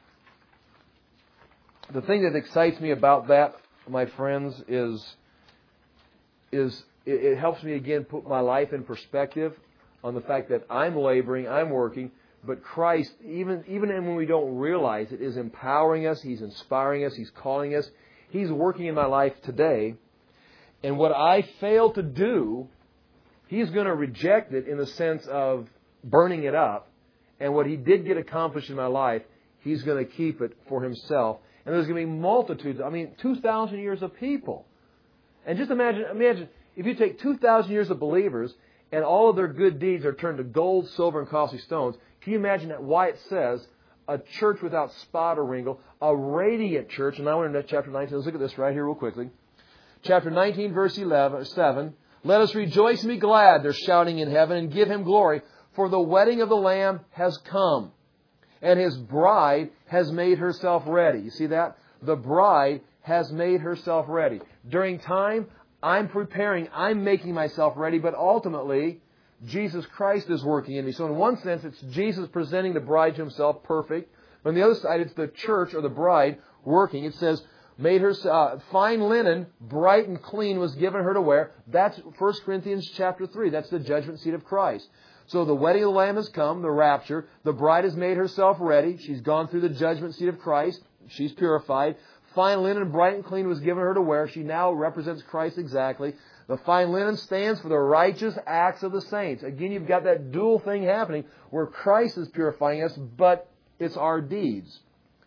the thing that excites me about that, my friends, is is it, it helps me again put my life in perspective on the fact that I'm laboring, I'm working, but Christ, even even when we don't realize it, is empowering us. He's inspiring us. He's calling us. He's working in my life today. And what I fail to do, He's going to reject it in the sense of burning it up. And what He did get accomplished in my life, He's going to keep it for Himself. And there's going to be multitudes, I mean, two thousand years of people. And just imagine, imagine if you take two thousand years of believers and all of their good deeds are turned to gold, silver, and costly stones. Can you imagine that why it says a church without spot or wrinkle, a radiant church? And now we're in chapter nineteen. Let's look at this right here real quickly. Chapter nineteen, verse eleven, seven. Let us rejoice and be glad, they're shouting in heaven, and give Him glory, for the wedding of the Lamb has come, and His bride has made herself ready. You see that? The bride has made herself ready. During time, I'm preparing, I'm making myself ready, but ultimately, Jesus Christ is working in me. So in one sense, it's Jesus presenting the bride to Himself perfect. On the other side, it's the church or the bride working. It says, made her uh, fine linen, bright and clean, was given her to wear. That's First Corinthians chapter three. That's the judgment seat of Christ. So the wedding of the Lamb has come, the rapture. The bride has made herself ready. She's gone through the judgment seat of Christ. She's purified. Fine linen, bright and clean, was given her to wear. She now represents Christ exactly. The fine linen stands for the righteous acts of the saints. Again, you've got that dual thing happening where Christ is purifying us, but it's our deeds.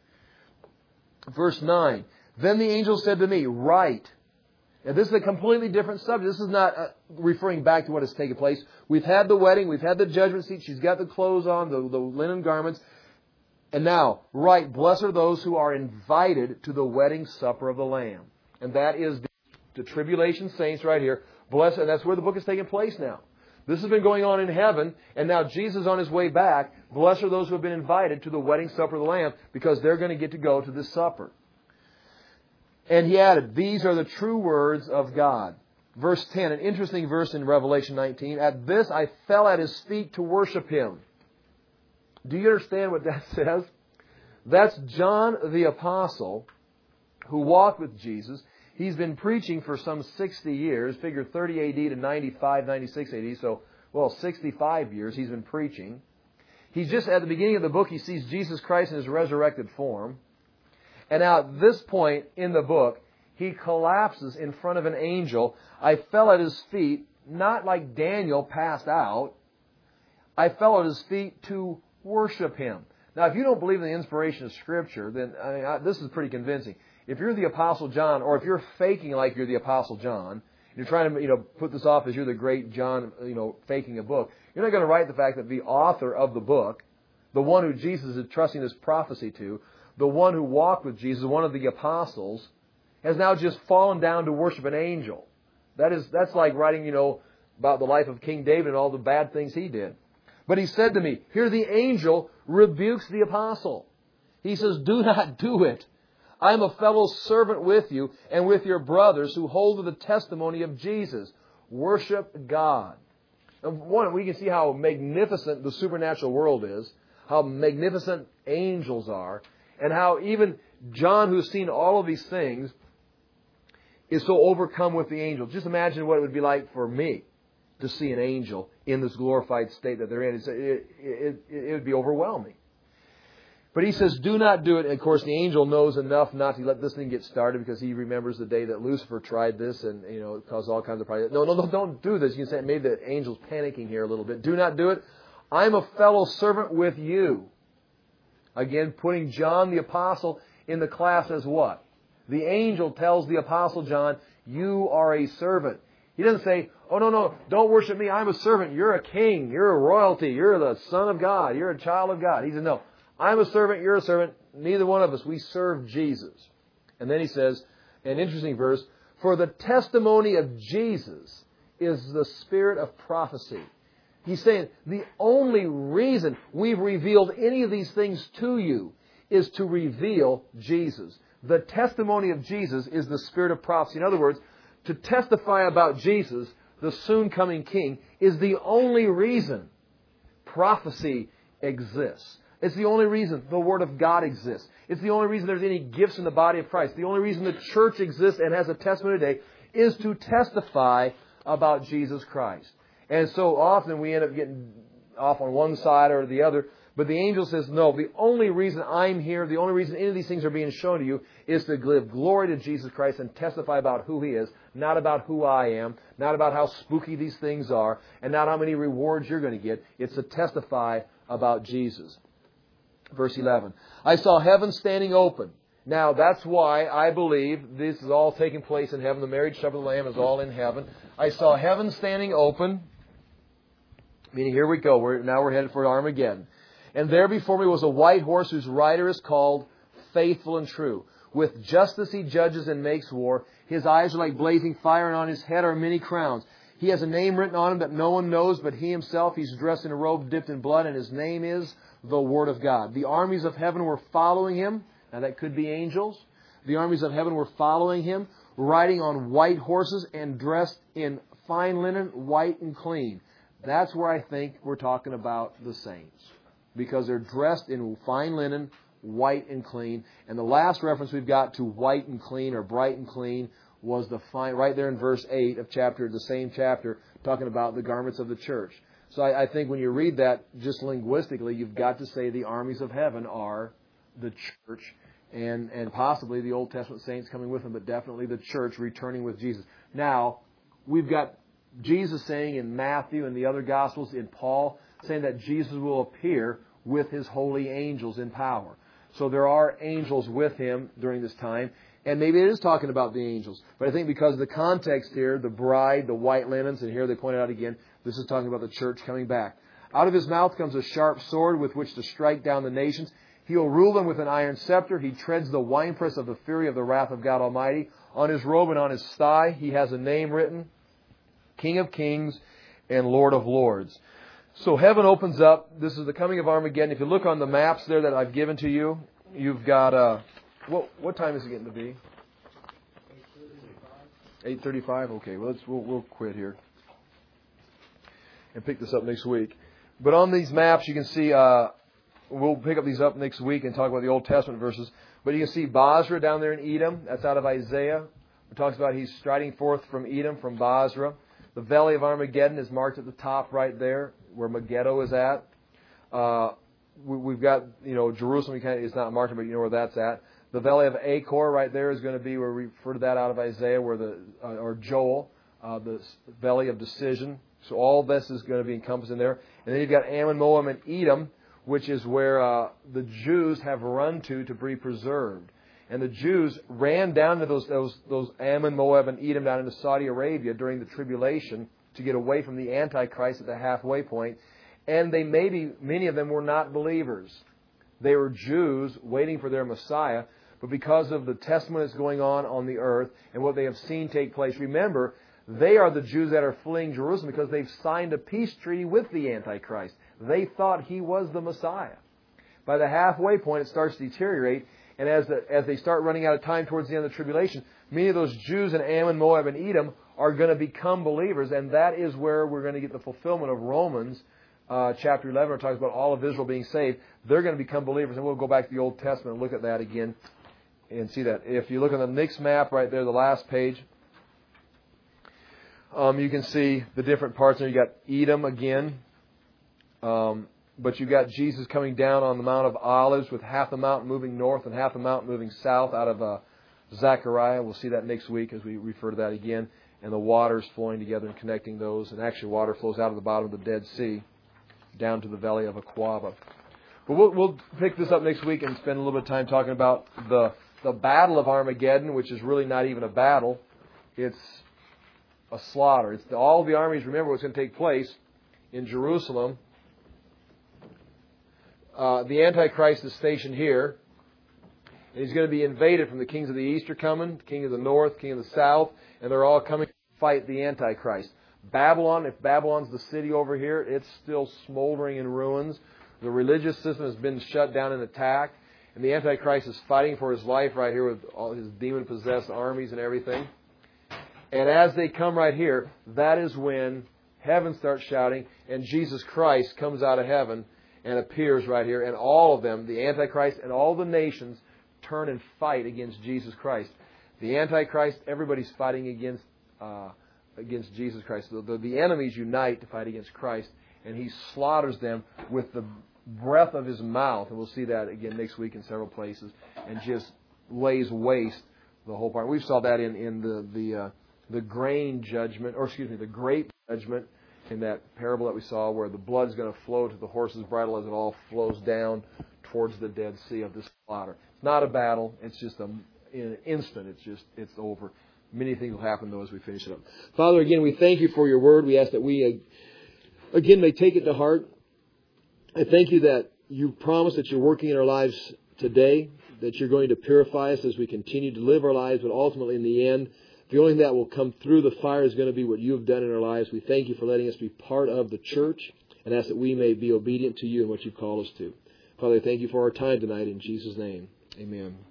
Verse nine. Then the angel said to me, write. Now, this is a completely different subject. This is not uh, referring back to what has taken place. We've had the wedding. We've had the judgment seat. She's got the clothes on, the, the linen garments. And now, write, blessed are those who are invited to the wedding supper of the Lamb. And that is the, the tribulation saints right here. Blessed, and that's where the book is taking place now. This has been going on in heaven, and now Jesus is on His way back. Blessed are those who have been invited to the wedding supper of the Lamb, because they're going to get to go to this supper. And he added, these are the true words of God. Verse ten, an interesting verse in Revelation nineteen. At this I fell at His feet to worship Him. Do you understand what that says? That's John the Apostle, who walked with Jesus. He's been preaching for some sixty years, figure thirty A D to ninety-five, ninety-six A D, so, well, sixty-five years he's been preaching. He's just at the beginning of the book, he sees Jesus Christ in His resurrected form. And now at this point in the book, he collapses in front of an angel. I fell at His feet, not like Daniel passed out. I fell at His feet to worship Him. Now, if you don't believe in the inspiration of Scripture, then I mean, I, this is pretty convincing. If you're the Apostle John, or if you're faking like you're the Apostle John, you're trying to, you know, put this off as you're the great John, you know, faking a book, you're not going to write the fact that the author of the book, the one who Jesus is trusting this prophecy to, the one who walked with Jesus, one of the apostles, has now just fallen down to worship an angel. That is, that's like writing, you know, about the life of King David and all the bad things he did. But he said to me, here the angel rebukes the apostle. He says, do not do it. I am a fellow servant with you and with your brothers who hold to the testimony of Jesus. Worship God. And one, we can see how magnificent the supernatural world is, how magnificent angels are, and how even John, who's seen all of these things, is so overcome with the angel. Just imagine what it would be like for me to see an angel in this glorified state that they're in. It, it, it, it would be overwhelming. But he says, do not do it. And of course, the angel knows enough not to let this thing get started, because he remembers the day that Lucifer tried this and, you know, it caused all kinds of problems. No, no, no, don't do this. You can say, maybe the angel's panicking here a little bit. Do not do it. I'm a fellow servant with you. Again, putting John the Apostle in the class as what? The angel tells the Apostle John, you are a servant. He doesn't say, oh, no, no, don't worship me. I'm a servant. You're a king. You're a royalty. You're the son of God. You're a child of God. He said, no, I'm a servant. You're a servant. Neither one of us. We serve Jesus. And then he says, an interesting verse, for the testimony of Jesus is the spirit of prophecy. He's saying the only reason we've revealed any of these things to you is to reveal Jesus. The testimony of Jesus is the spirit of prophecy. In other words, to testify about Jesus, the soon coming King, is the only reason prophecy exists. It's the only reason the Word of God exists. It's the only reason there's any gifts in the body of Christ. The only reason the church exists and has a testimony today is to testify about Jesus Christ. And so often we end up getting off on one side or the other. But the angel says, no, the only reason I'm here, the only reason any of these things are being shown to you is to give glory to Jesus Christ and testify about who He is, not about who I am, not about how spooky these things are, and not how many rewards you're going to get. It's to testify about Jesus. Verse eleven, I saw heaven standing open. Now, that's why I believe this is all taking place in heaven. The marriage supper of the Lamb is all in heaven. I saw heaven standing open. Meaning, here we go. We're, now we're headed for Armageddon. And there before me was a white horse whose rider is called Faithful and True. With justice he judges and makes war. His eyes are like blazing fire, and on his head are many crowns. He has a name written on him that no one knows but he himself. He's dressed in a robe dipped in blood, and his name is the Word of God. The armies of heaven were following him. Now that could be angels. The armies of heaven were following him, riding on white horses and dressed in fine linen, white and clean. That's where I think we're talking about the saints. Because they're dressed in fine linen, white and clean. And the last reference we've got to white and clean or bright and clean was the fine, right there in verse eight of chapter, the same chapter, talking about the garments of the church. So I, I think when you read that, just linguistically, you've got to say the armies of heaven are the church, and, and possibly the Old Testament saints coming with them, but definitely the church returning with Jesus. Now, we've got Jesus saying in Matthew and the other Gospels, in Paul, saying that Jesus will appear with His holy angels in power. So there are angels with Him during this time. And maybe it is talking about the angels. But I think because of the context here, the bride, the white linens, and here they point out again, this is talking about the church coming back. Out of His mouth comes a sharp sword with which to strike down the nations. He will rule them with an iron scepter. He treads the winepress of the fury of the wrath of God Almighty. On His robe and on His thigh He has a name written, King of Kings and Lord of Lords. So heaven opens up. This is the coming of Armageddon. If you look on the maps there that I've given to you, you've got... Uh, What what time is it getting to be? eight thirty-five? Okay, well, let's, we'll, we'll quit here and pick this up next week. But on these maps, you can see, uh, we'll pick up these up next week and talk about the Old Testament verses. But you can see Basra down there in Edom. That's out of Isaiah. It talks about He's striding forth from Edom, from Basra. The Valley of Armageddon is marked at the top right there, where Megiddo is at. Uh, we, we've got, you know, Jerusalem, you can't, it's not marked, but you know where that's at. The Valley of Achor right there is going to be where we refer to that out of Isaiah, where the uh, or Joel, uh, the Valley of Decision. So all this is going to be encompassed in there. And then you've got Ammon, Moab, and Edom, which is where uh, the Jews have run to to be preserved. And the Jews ran down to those those those Ammon, Moab, and Edom down into Saudi Arabia during the tribulation to get away from the Antichrist at the halfway point. And they maybe many of them were not believers. They were Jews waiting for their Messiah. But because of the testimony that's going on on the earth and what they have seen take place, remember, they are the Jews that are fleeing Jerusalem because they've signed a peace treaty with the Antichrist. They thought he was the Messiah. By the halfway point, it starts to deteriorate. And as the, as they start running out of time towards the end of the tribulation, many of those Jews in Ammon, Moab, and Edom are going to become believers. And that is where we're going to get the fulfillment of Romans uh, chapter eleven, where it talks about all of Israel being saved. They're going to become believers. And we'll go back to the Old Testament and look at that again and see that. If you look on the next map right there, the last page, um, you can see the different parts there. You got Edom again, um, but you got Jesus coming down on the Mount of Olives with half the mountain moving north and half the mountain moving south out of uh, Zechariah. We'll see that next week as we refer to that again. And the waters flowing together and connecting those. And actually water flows out of the bottom of the Dead Sea down to the Valley of Aquaba. But we'll, we'll pick this up next week and spend a little bit of time talking about the The Battle of Armageddon, which is really not even a battle. It's a slaughter. It's the, all the armies, remember what's going to take place in Jerusalem. Uh, the Antichrist is stationed here. And he's going to be invaded from the kings of the east are coming, the king of the north, king of the south, and they're all coming to fight the Antichrist. Babylon, if Babylon's the city over here, it's still smoldering in ruins. The religious system has been shut down and attacked. And the Antichrist is fighting for his life right here with all his demon-possessed armies and everything. And as they come right here, that is when heaven starts shouting, and Jesus Christ comes out of heaven and appears right here. And all of them, the Antichrist and all the nations, turn and fight against Jesus Christ. The Antichrist, everybody's fighting against uh, against Jesus Christ. The, the, the enemies unite to fight against Christ, and He slaughters them with the breath of His mouth, and we'll see that again next week in several places, and just lays waste the whole part. We saw that in in the the uh, the grain judgment, or excuse me, the grape judgment in that parable that we saw, where the blood's going to flow to the horse's bridle as it all flows down towards the Dead Sea of this slaughter. It's not a battle; it's just a, in an instant. It's just it's over. Many things will happen though as we finish it up. Father, again, we thank You for Your Word. We ask that we uh, again may take it to heart. I thank You that You promise that You're working in our lives today, that You're going to purify us as we continue to live our lives, but ultimately in the end, the only thing that will come through the fire is going to be what You have done in our lives. We thank You for letting us be part of the church and ask that we may be obedient to You and what You've called us to. Father, I thank You for our time tonight in Jesus' name. Amen.